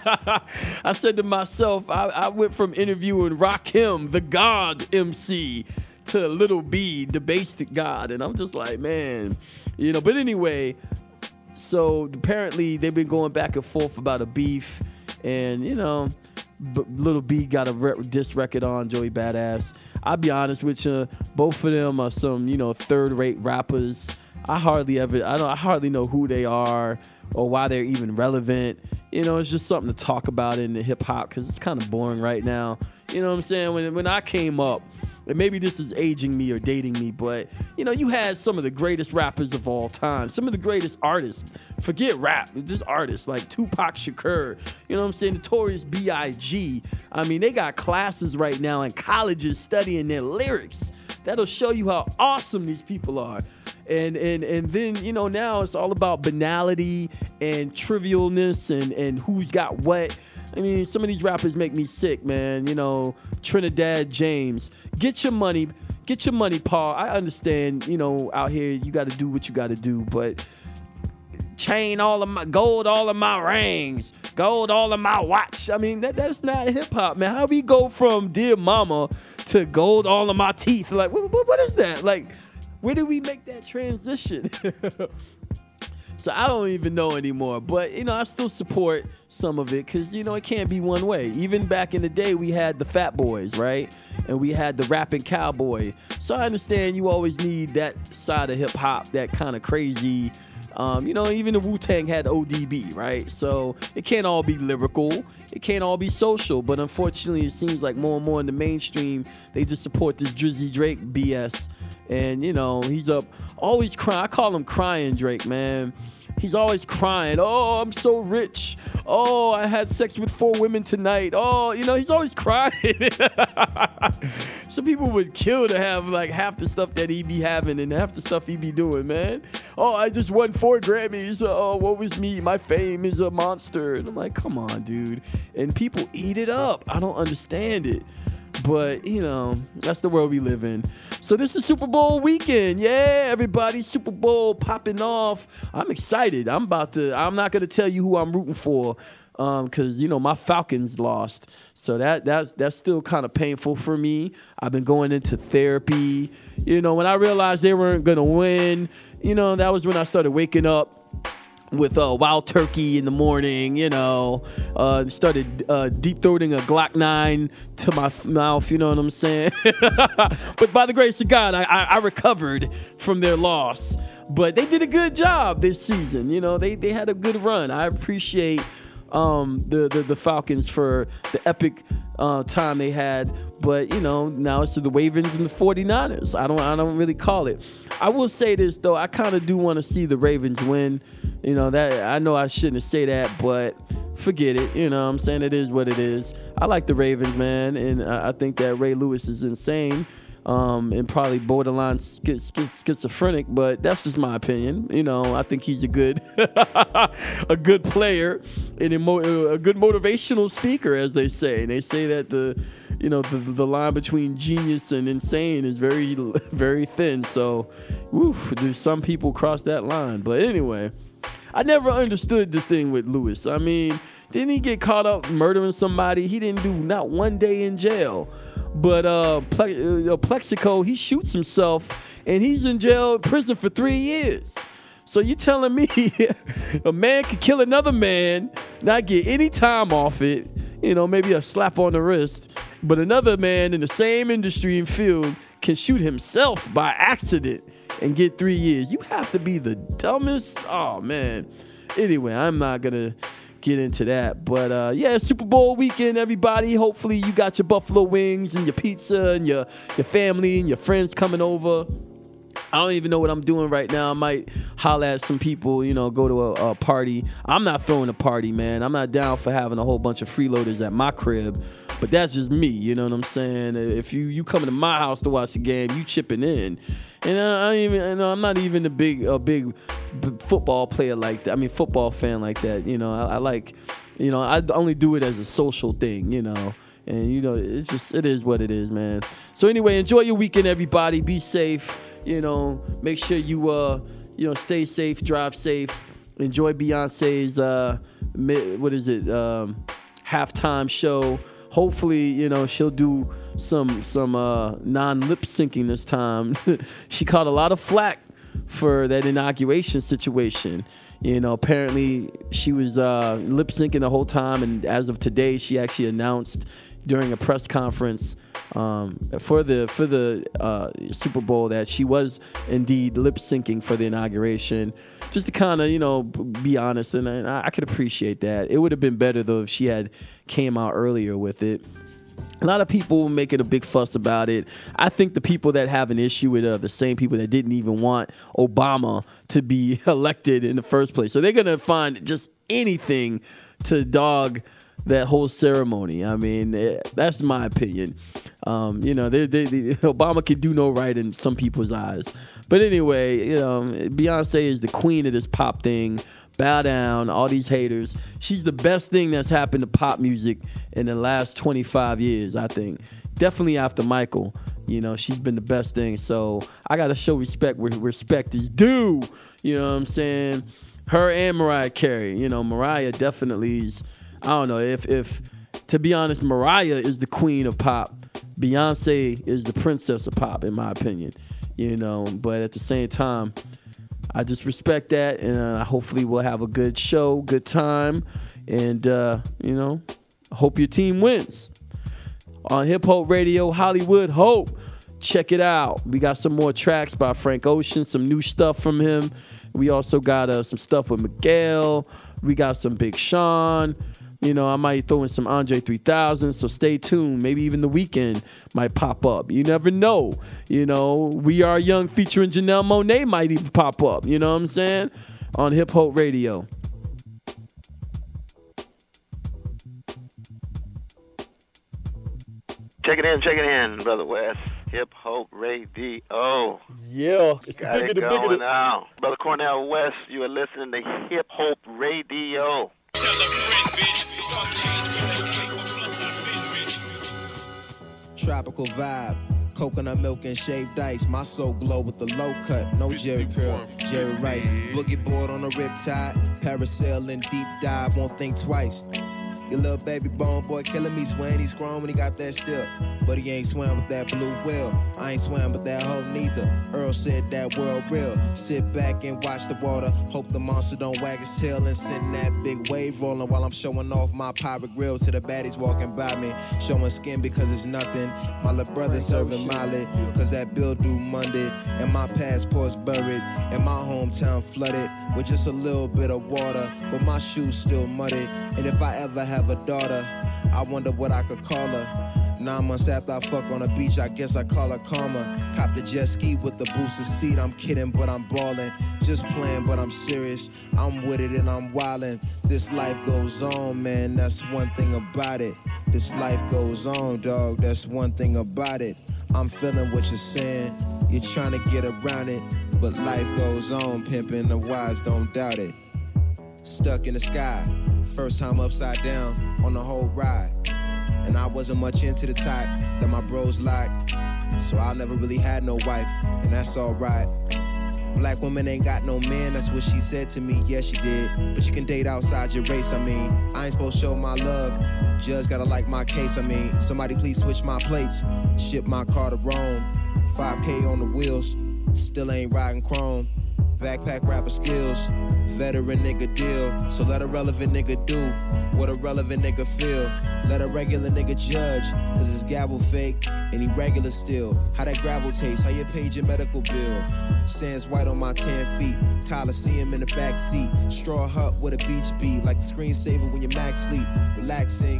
I said to myself, I went from interviewing Rakim, the God MC, to Little B, the based God, and I'm just like, man, you know. But anyway, so apparently they've been going back and forth about a beef, and, you know, Little B got a diss record on Joey Badass. I'll be honest with you, both of them are some, you know, third-rate rappers. I hardly know who they are or why they're even relevant. You know, it's just something to talk about in the hip hop because it's kind of boring right now. You know what I'm saying? When I came up, and maybe this is aging me or dating me, but, you know, you had some of the greatest rappers of all time, some of the greatest artists. Forget rap, just artists like Tupac Shakur, you know what I'm saying, Notorious B.I.G. I mean, they got classes right now in colleges studying their lyrics. That'll show you how awesome these people are. And then, you know, now it's all about banality and trivialness and who's got what. I mean, some of these rappers make me sick, man. You know, Trinidad James. Get your money, Paul. I understand, you know, out here you got to do what you got to do, but chain all of my gold, all of my rings, gold, all of my watch. I mean, that's not hip hop, man. How we go from Dear Mama to gold, all of my teeth? Like, what is that? Like, where did we make that transition? So I don't even know anymore. But, you know, I still support some of it because, you know, it can't be one way. Even back in the day, we had the Fat Boys, right? And we had the rapping cowboy. So I understand you always need that side of hip-hop, that kind of crazy. You know, even the Wu-Tang had ODB, right? So it can't all be lyrical. It can't all be social. But unfortunately, it seems like more and more in the mainstream, they just support this Drizzy Drake BS. And, you know, he's up always crying. I call him Crying Drake, man. He's always crying. Oh, I'm so rich. Oh, I had sex with 4 women tonight. Oh, he's always crying. Some people would kill to have like half the stuff that he be having and half the stuff he be doing, man. Oh, I just won 4 Grammys. Oh, what was me? My fame is a monster. And I'm like, come on, dude. And people eat it up. I don't understand it. But, that's the world we live in. So this is Super Bowl weekend. Yeah, everybody, Super Bowl popping off. I'm excited. I'm not going to tell you who I'm rooting for because, my Falcons lost. So that's still kind of painful for me. I've been going into therapy. When I realized they weren't going to win, that was when I started waking up with Wild Turkey in the morning, started deep-throating a Glock 9 to my mouth, you know what I'm saying? But by the grace of God, I recovered from their loss. But they did a good job this season, they had a good run. I appreciate the Falcons for the epic time they had. But, now it's to the Ravens and the 49ers. I don't really call it. I will say this, though. I kind of do want to see the Ravens win. That I know I shouldn't say that, but forget it. I'm saying it is what it is. I like the Ravens, man, and I think that Ray Lewis is insane and probably borderline schizophrenic, but that's just my opinion. I think he's a good a good player and a good motivational speaker, as they say. And they say that the line between genius and insane is very, very thin. So, there's some people cross that line. But anyway, I never understood the thing with Lewis. I mean, didn't he get caught up murdering somebody? He didn't do not one day in jail. But Plexico, he shoots himself, and he's in prison for 3 years. So you telling me a man could kill another man, not get any time off it, maybe a slap on the wrist, but another man in the same industry and field can shoot himself by accident and get 3 years. You have to be the dumbest. Oh, man. Anyway, I'm not going to get into that. But, Super Bowl weekend, everybody. Hopefully you got your buffalo wings and your pizza and your family and your friends coming over. I don't even know what I'm doing right now. I might holler at some people, go to a party. I'm not throwing a party, man. I'm not down for having a whole bunch of freeloaders at my crib. But that's just me, you know what I'm saying? If you coming to my house to watch the game, you chipping in. And I'm not even a big football player like that. I mean, football fan like that. I like, I only do it as a social thing, And it is what it is, man. So anyway, enjoy your weekend, everybody. Be safe. Make sure you stay safe, drive safe. Enjoy Beyonce's halftime show. Hopefully, she'll do some non-lip syncing this time. She caught a lot of flack for that inauguration situation. Apparently she was lip syncing the whole time, and as of today, she actually announced during a press conference for the Super Bowl that she was indeed lip syncing for the inauguration, just to kind of be honest, and I could appreciate that. It would have been better though if she had came out earlier with it. A lot of people making a big fuss about it. I think the people that have an issue with it are the same people that didn't even want Obama to be elected in the first place. So they're going to find just anything to dog that whole ceremony. I mean, that's my opinion. Obama can do no right in some people's eyes. But anyway, Beyonce is the queen of this pop thing. Bow down, all these haters. She's the best thing that's happened to pop music in the last 25 years, I think. Definitely after Michael. She's been the best thing. So I got to show respect where respect is due. You know what I'm saying? Her and Mariah Carey. Mariah definitely is, I don't know, if to be honest, Mariah is the queen of pop. Beyonce is the princess of pop, in my opinion. But at the same time, I just respect that, and hopefully we'll have a good show, good time, and, hope your team wins. On Hip Hop Radio, Hollywood Hope. Check it out. We got some more tracks by Frank Ocean, some new stuff from him. We also got some stuff with Miguel. We got some Big Sean. I might throw in some Andre 3000, so stay tuned. Maybe even The Weeknd might pop up. You never know. We Are Young featuring Janelle Monáe might even pop up. You know what I'm saying? on Hip Hope Radio.
Check it in, Brother West. Hip Hope Radio.
Yeah,
it's got it going now. Brother Cornell West, you are listening to Hip Hope Radio.
Tropical vibe, coconut milk and shaved ice. My soul glow with the low cut, no Jerry curl, Jerry Rice. Boogie board on a riptide, parasail and deep dive, won't think twice. Your little baby bone boy killing me, swearing he's grown when he got that still. But he ain't swam with that blue whale. I ain't swam with that hoe neither. Earl said that world real. Sit back and watch the water. Hope the monster don't wag his tail and send that big wave rolling while I'm showing off my pirate grill to the baddies walking by me. Showing skin because it's nothing. My little brother serving Molly, cause that bill due Monday. And my passport's buried. And my hometown flooded with just a little bit of water. But my shoes still muddy. And if I ever have a daughter, I wonder what I could call her. 9 months after I fuck on the beach, I guess I call her karma. Cop the jet ski with the boosted seat. I'm kidding, but I'm ballin'. Just playing, but I'm serious. I'm with it and I'm wildin'. This life goes on, man. That's one thing about it. This life goes on, dog. That's one thing about it. I'm feeling what you're saying. You're trying to get around it, but life goes on. Pimpin' the wise, don't doubt it. Stuck in the sky, first time upside down on the whole ride. And I wasn't much into the type that my bros like, so I never really had no wife, and that's alright. Black women ain't got no man, that's what she said to me, yeah she did. But you can date outside your race, I mean, I ain't supposed to show my love, judge gotta like my case, I mean, somebody please switch my plates, ship my car to Rome, 5K on the wheels, still ain't riding chrome. Backpack rapper skills, veteran nigga deal. So let a relevant nigga do what a relevant nigga feel. Let a regular nigga judge, cause his gavel fake and he regular still. How that gravel taste, how you paid your medical bill. Sands white on my 10 feet, Coliseum in the back seat. Straw hut with a beach beat, like the screensaver when your max sleep. Relaxing,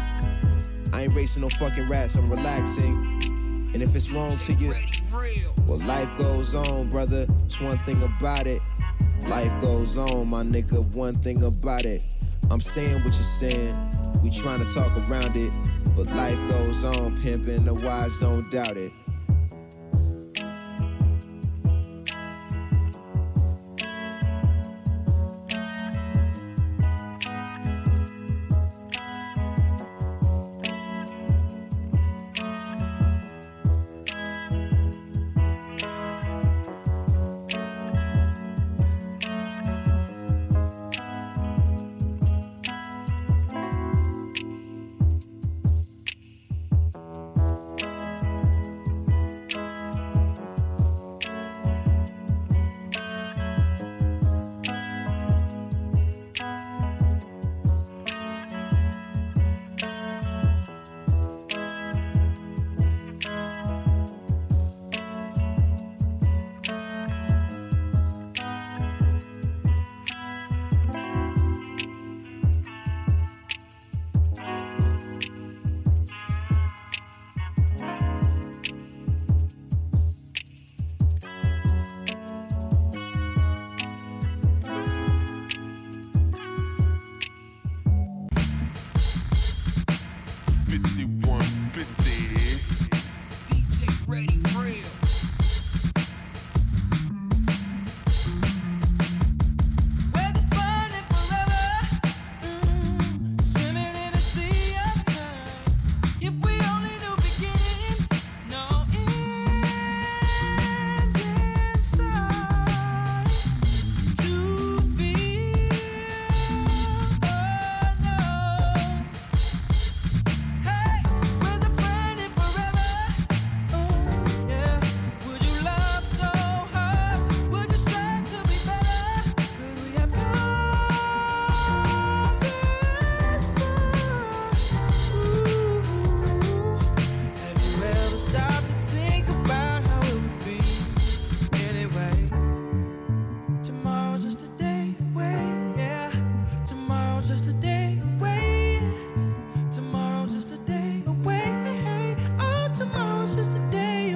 I ain't racing no fucking rats, I'm relaxing. And if it's wrong to you, well, life goes on, brother. It's one thing about it. Life goes on, my nigga. One thing about it. I'm saying what you're saying. We trying to talk around it, but life goes on. Pimpin' the wise, don't doubt it.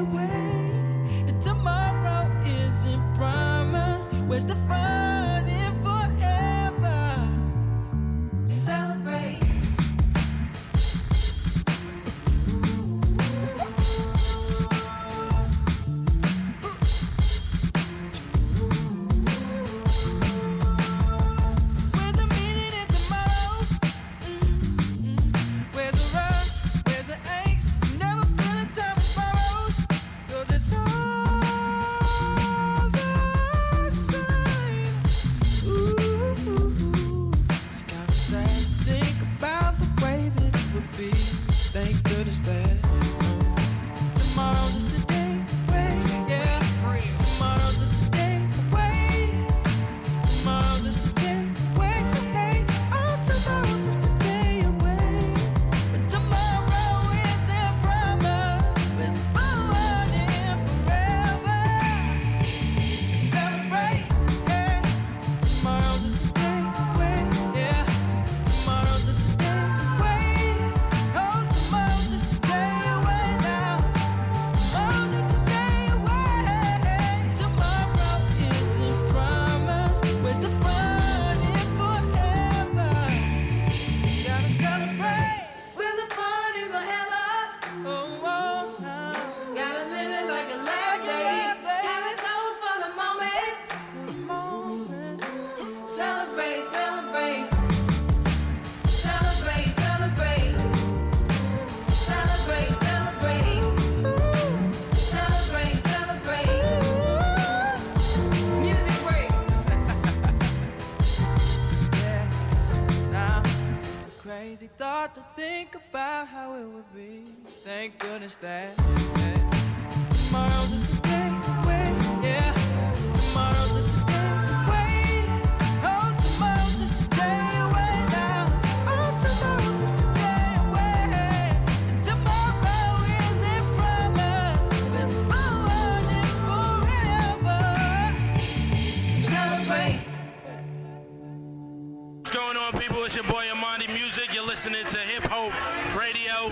Where's the fun in
he thought to think about how it would be. Thank goodness that tomorrow's just a day away, yeah. Tomorrow's just a day away. Oh, tomorrow's just a day away now. Oh, tomorrow's just a day away. And tomorrow isn't promised. There's no one forever. Celebrate.
What's going on, people? It's your boy Amani Music. You're listening to Hip Hop Radio.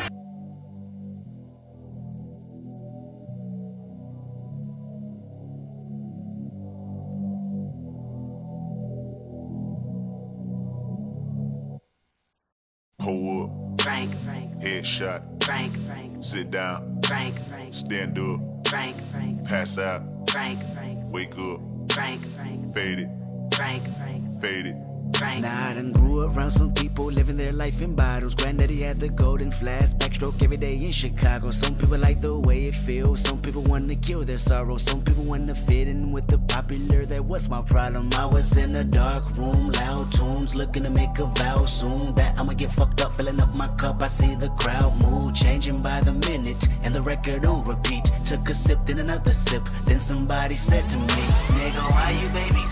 Pull up.
Frank.
Headshot.
Frank.
Sit down.
Frank.
Stand up.
Frank.
Pass out.
Frank.
Wake up.
Frank.
Fade it.
Frank.
Fade it.
Nah, I done grew around some people living their life in bottles. Granddaddy had the golden flask, backstroke every day in Chicago. Some people like the way it feels. Some people want to kill their sorrow. Some people want to fit in with the popular. That was my problem. I was in a dark room, loud tunes, looking to make a vow soon that I'ma get fucked up, filling up my cup. I see the crowd mood changing by the minute, and the record on repeat. Took a sip, then another sip. Then somebody said to me, nigga, why you baby?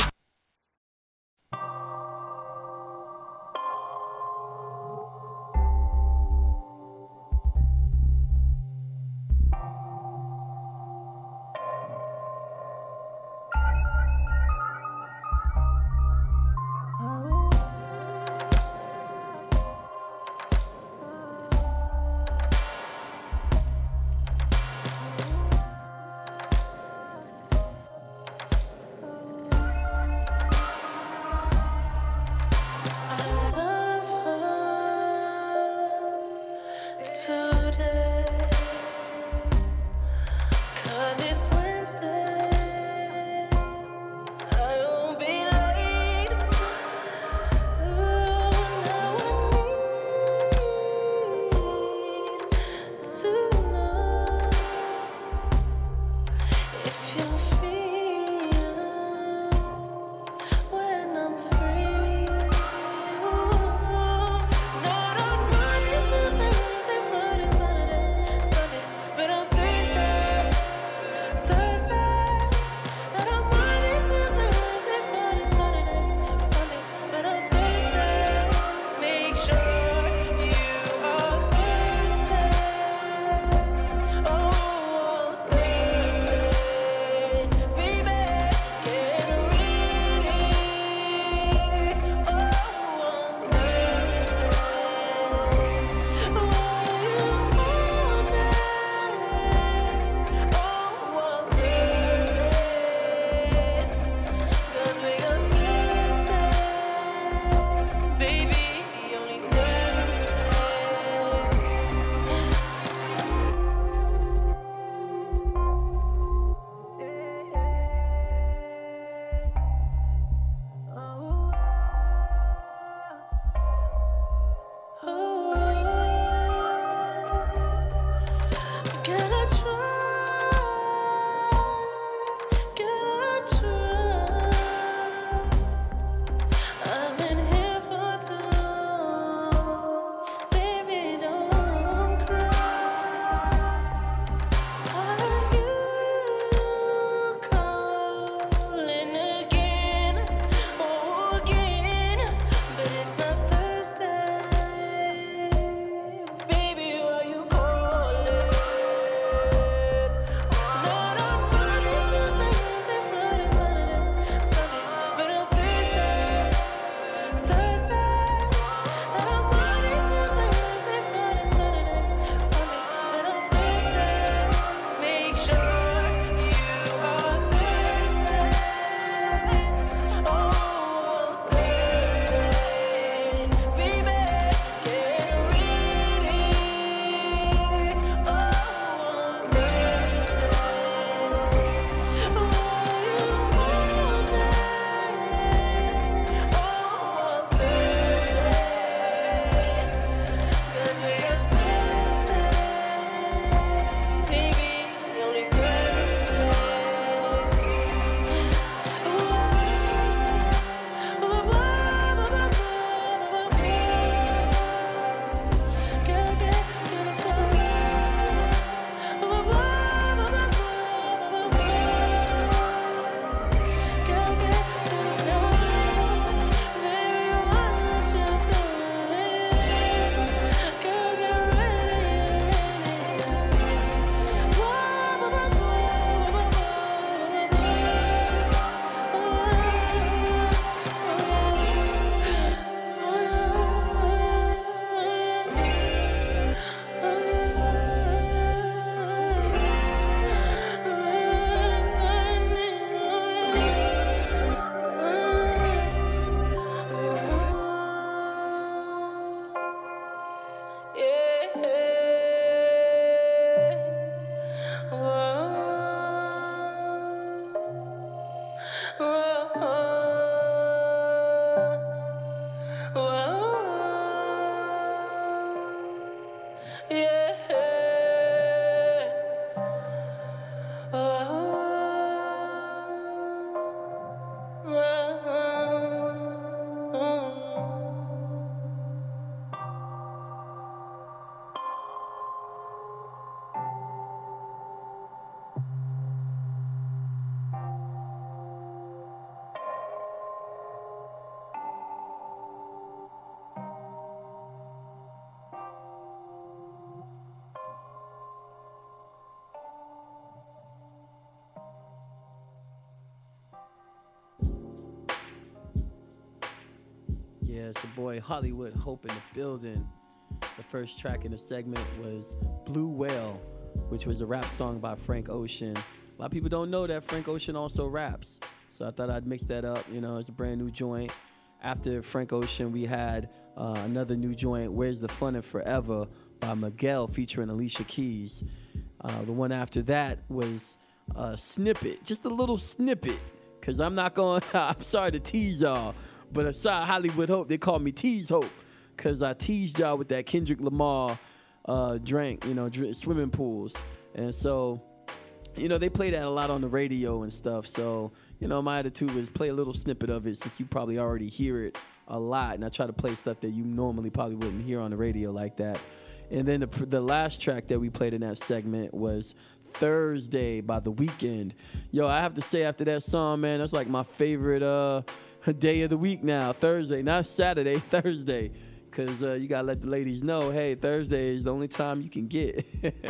Yeah, it's your boy Hollywood Hope in the building. The first track in the segment was Blue Whale, which was a rap song by Frank Ocean. A lot of people don't know that Frank Ocean also raps, so I thought I'd mix that up. You know, it's a brand new joint. After Frank Ocean, we had another new joint, Where's the Fun in Forever by Miguel featuring Alicia Keys. The one after that was a snippet, just a little snippet, because I'm sorry to tease y'all, but aside Hollywood Hope, they call me Tease Hope, because I teased y'all with that Kendrick Lamar drink, swimming pools. And so, they play that a lot on the radio and stuff. So, my attitude was play a little snippet of it since you probably already hear it a lot. And I try to play stuff that you normally probably wouldn't hear on the radio like that. And then the last track that we played in that segment was Thursday by The Weeknd. Yo, I have to say after that song, man, that's like my favorite day of the week now. Thursday, not Saturday, Thursday. Because you got to let the ladies know, hey, Thursday is the only time you can get.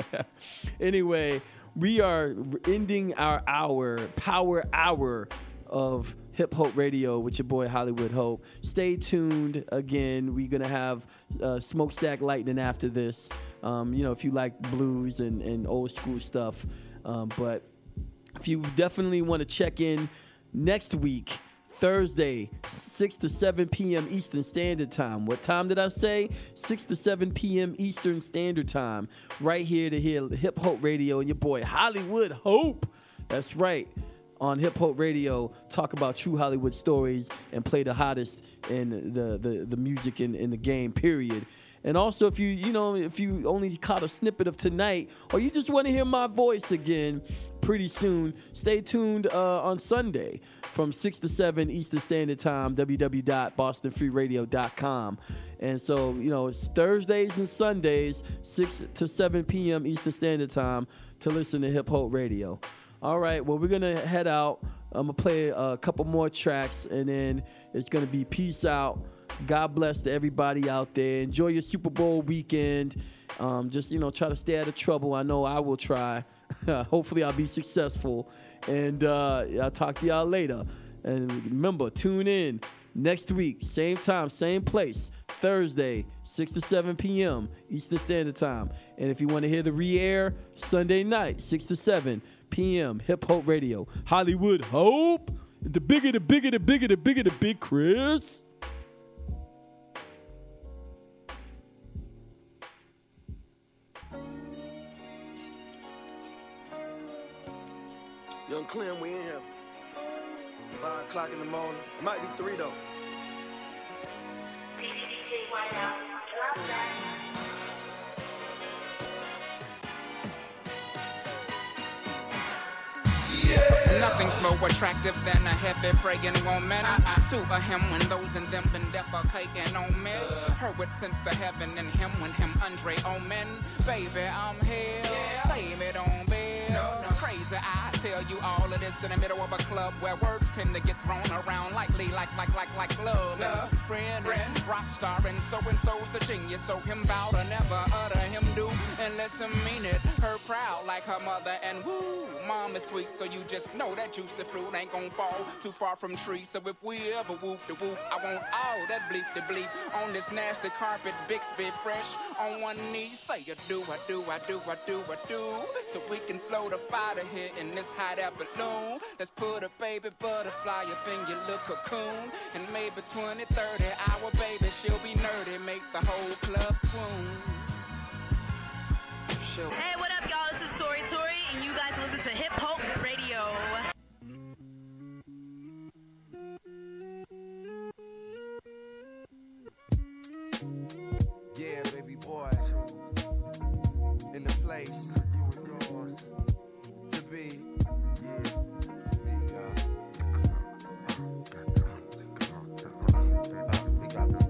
Anyway, we are ending our power hour of Hip Hope Radio with your boy Hollywood Hope. Stay tuned again. We're going to have Smokestack Lightning after this. If you like blues and old school stuff. But if you definitely want to check in next week, Thursday, 6 to 7 p.m. Eastern Standard Time. What time did I say? 6 to 7 p.m. Eastern Standard Time. Right here to hear Hip Hope Radio and your boy Hollywood Hope. That's right. On Hip Hope Radio, talk about true Hollywood stories and play the hottest in the music in the game, period. And also, if you only caught a snippet of tonight, or you just want to hear my voice again pretty soon, stay tuned on Sunday from 6 to 7 Eastern Standard Time, www.bostonfreeradio.com. And so, it's Thursdays and Sundays, 6 to 7 p.m. Eastern Standard Time to listen to Hip Hope Radio. All right, well, we're going to head out. I'm going to play a couple more tracks, and then it's going to be peace out. God bless to everybody out there. Enjoy your Super Bowl weekend. Just, try to stay out of trouble. I know I will try. Hopefully I'll be successful. And I'll talk to y'all later. And remember, tune in next week. Same time, same place. Thursday, 6 to 7 p.m. Eastern Standard Time. And if you want to hear the re-air, Sunday night, 6 to 7 p.m. Hip Hope Radio. Hollywood Hope. The bigger, the bigger, the bigger, the bigger, the big Chris.
Young Clem, we in here. 5 o'clock in the morning. It might be 3 though.
Nothing's more attractive than a heavy praying woman. To a him when those in them been defecating on me. Her with sense to heaven and him when him Andre Omen. Baby, I'm here. Save it on bed. Crazy, I tell you all of this in the middle of a club where words tend to get thrown around lightly like love and friend, rock star and so-and-so's a genius. So him vow to never utter him do unless him mean it. Her proud like her mother and woo, mom is sweet. So you just know that juicy fruit ain't gon' fall too far from trees. So if we ever whoop the whoop, I want all that bleep the bleep on this nasty carpet, Bixby fresh on one knee. Say I do, I do, I do, I do, I do. So we can float up out of here in this hot air balloon. Let's put a baby butterfly up in your little cocoon. And maybe 20, 30 hour baby, she'll be nerdy, make the whole club swoon.
Hey, what up, y'all? This is Tori, and you guys listen to Hip Hope Radio.
Yeah, baby boy, in the place to be. We got the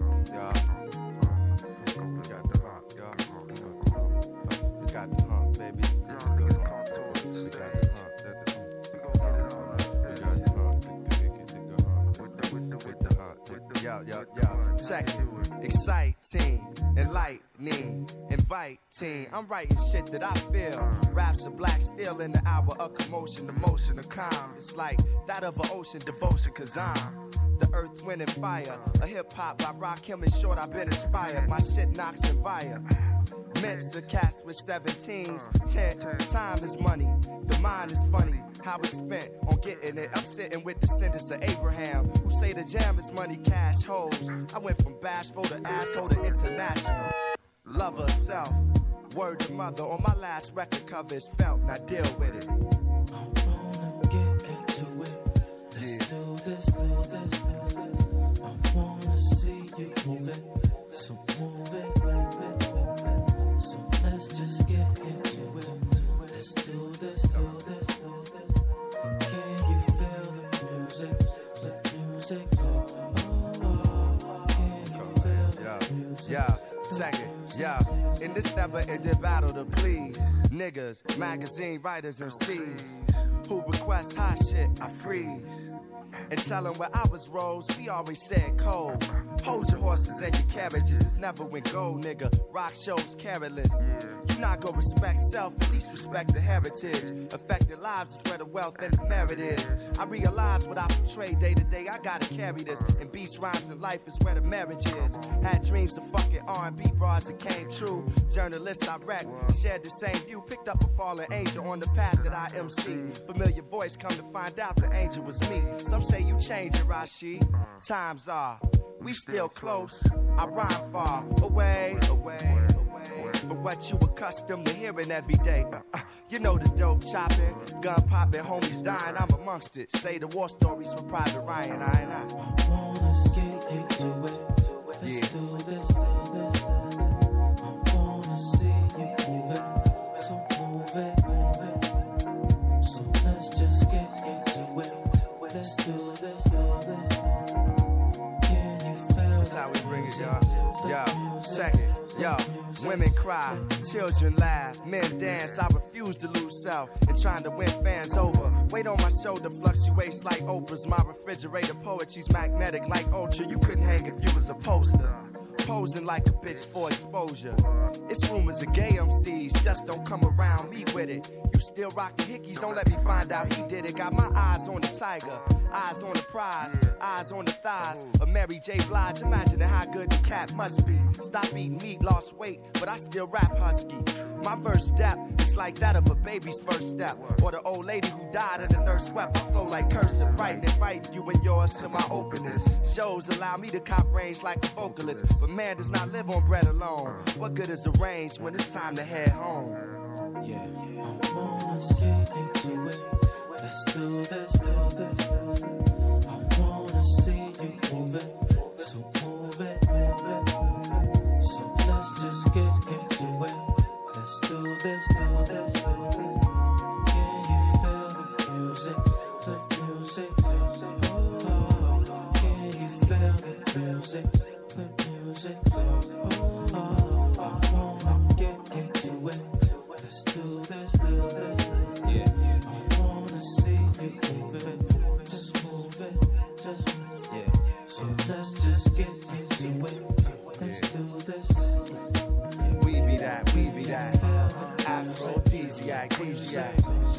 hump, baby. We got the hump. Yo. Check it. Exciting, enlightening, inviting. I'm writing shit that I feel. Raps are black steel in the hour of commotion, emotion, of calm. It's like that of an ocean devotion, cause I'm
the earth, wind, and fire. A hip-hop, I rock him in short, I've been inspired. My shit knocks and fire. Mix of cats with 17s. 10, time is money. The mind is funny. How it's spent on getting it. I'm sitting with descendants of Abraham who say the jam is money, cash, hoes. I went from bashful to asshole to international. Lover of self. Word to mother. On my last record cover is felt. Now deal with it.
I wanna get into it. Let's do this, do this, do this. I wanna see you move it. So move it, move it. So let's just get into it. Let's do this, do this, do this. Can you feel the music? The music, oh, oh, oh. Can you feel the music?
Yeah, second, yeah. In this never-ending battle to please niggas, magazine writers, and MCs who request hot shit, I freeze. And tell them where I was rose, we always said cold. Hold your horses and your carriages, this never went gold, nigga. Rock shows, carolers. You not gonna respect self, at least respect the heritage. Affected lives is where the wealth and the merit is. I realize what I portray day to day, I gotta carry this. And beats, rhymes, and life is where the marriage is. Had dreams of fucking R&B broads that came true. Journalists I wrecked, shared the same view. Picked up a fallen angel on the path that I MC. Familiar voice, come to find out the angel was me. Some say you change it, Rashid. Times are, we still close. I rhyme far away, away, away. From what you accustomed to hearing every day. You know the dope chopping, gun popping, homies dying. I'm amongst it. Say the war stories from Private Ryan. I
wanna get into it. Let's do this, do this. I wanna see you move it. So move it, move it. So let's just get into it. Let's do this, do this. Can you feel
that's how we bring it, y'all. Yo, second, yo. Women cry, children laugh, men dance. I refuse to lose self and trying to win fans over. Weight on my shoulder fluctuates like Oprah's. My refrigerator poetry's magnetic like Ultra. You couldn't hang if you was a poster. Posing like a bitch for exposure. It's rumors of gay MCs, just don't come around me with it. You still rockin' hickeys, don't let me find out he did it. Got my eyes on the tiger, eyes on the prize, eyes on the thighs of Mary J. Blige. Imagining how good the cat must be. Stop eating meat, lost weight, but I still rap husky. My verse step is like that of a baby's first step, or the old lady who died and the nurse wept. I flow like cursive, writing and fighting you and yours to my openness. Shows allow me to cop range like a vocalist, but man does not live on bread alone. What good is a range when it's time to head home?
Yeah, I wanna get into it. Let's do this, do this. I wanna see you move it. So move it, move it. So let's just get into it. Let's do this, do this, do this. Can you feel the music? The music, oh, oh. Can you feel the music? The music, oh, oh. I wanna get into it. Let's do this, do this. Yeah, I wanna see you move it. Just move it, just move it. Yeah. So let's just get into it. Let's do this.
We be that, we be that. Aphrodisiac, aphrodisiac.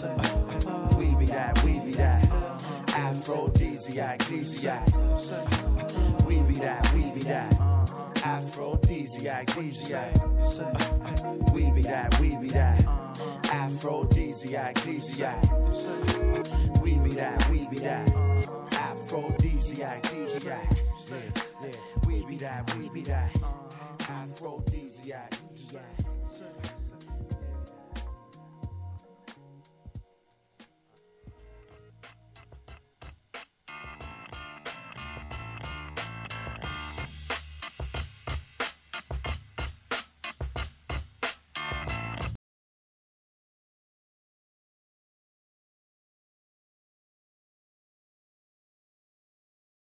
We be that, we be that. Aphrodisiac, aphrodisiac. We be that, we be that. Aphrodisiac, aphrodisiac. We be that, we be that. Aphrodisiac, aphrodisiac. We be that, we be that. Aphrodisiac, aphrodisiac. We be that, we be that. Aphrodisiac, aphrodisiac.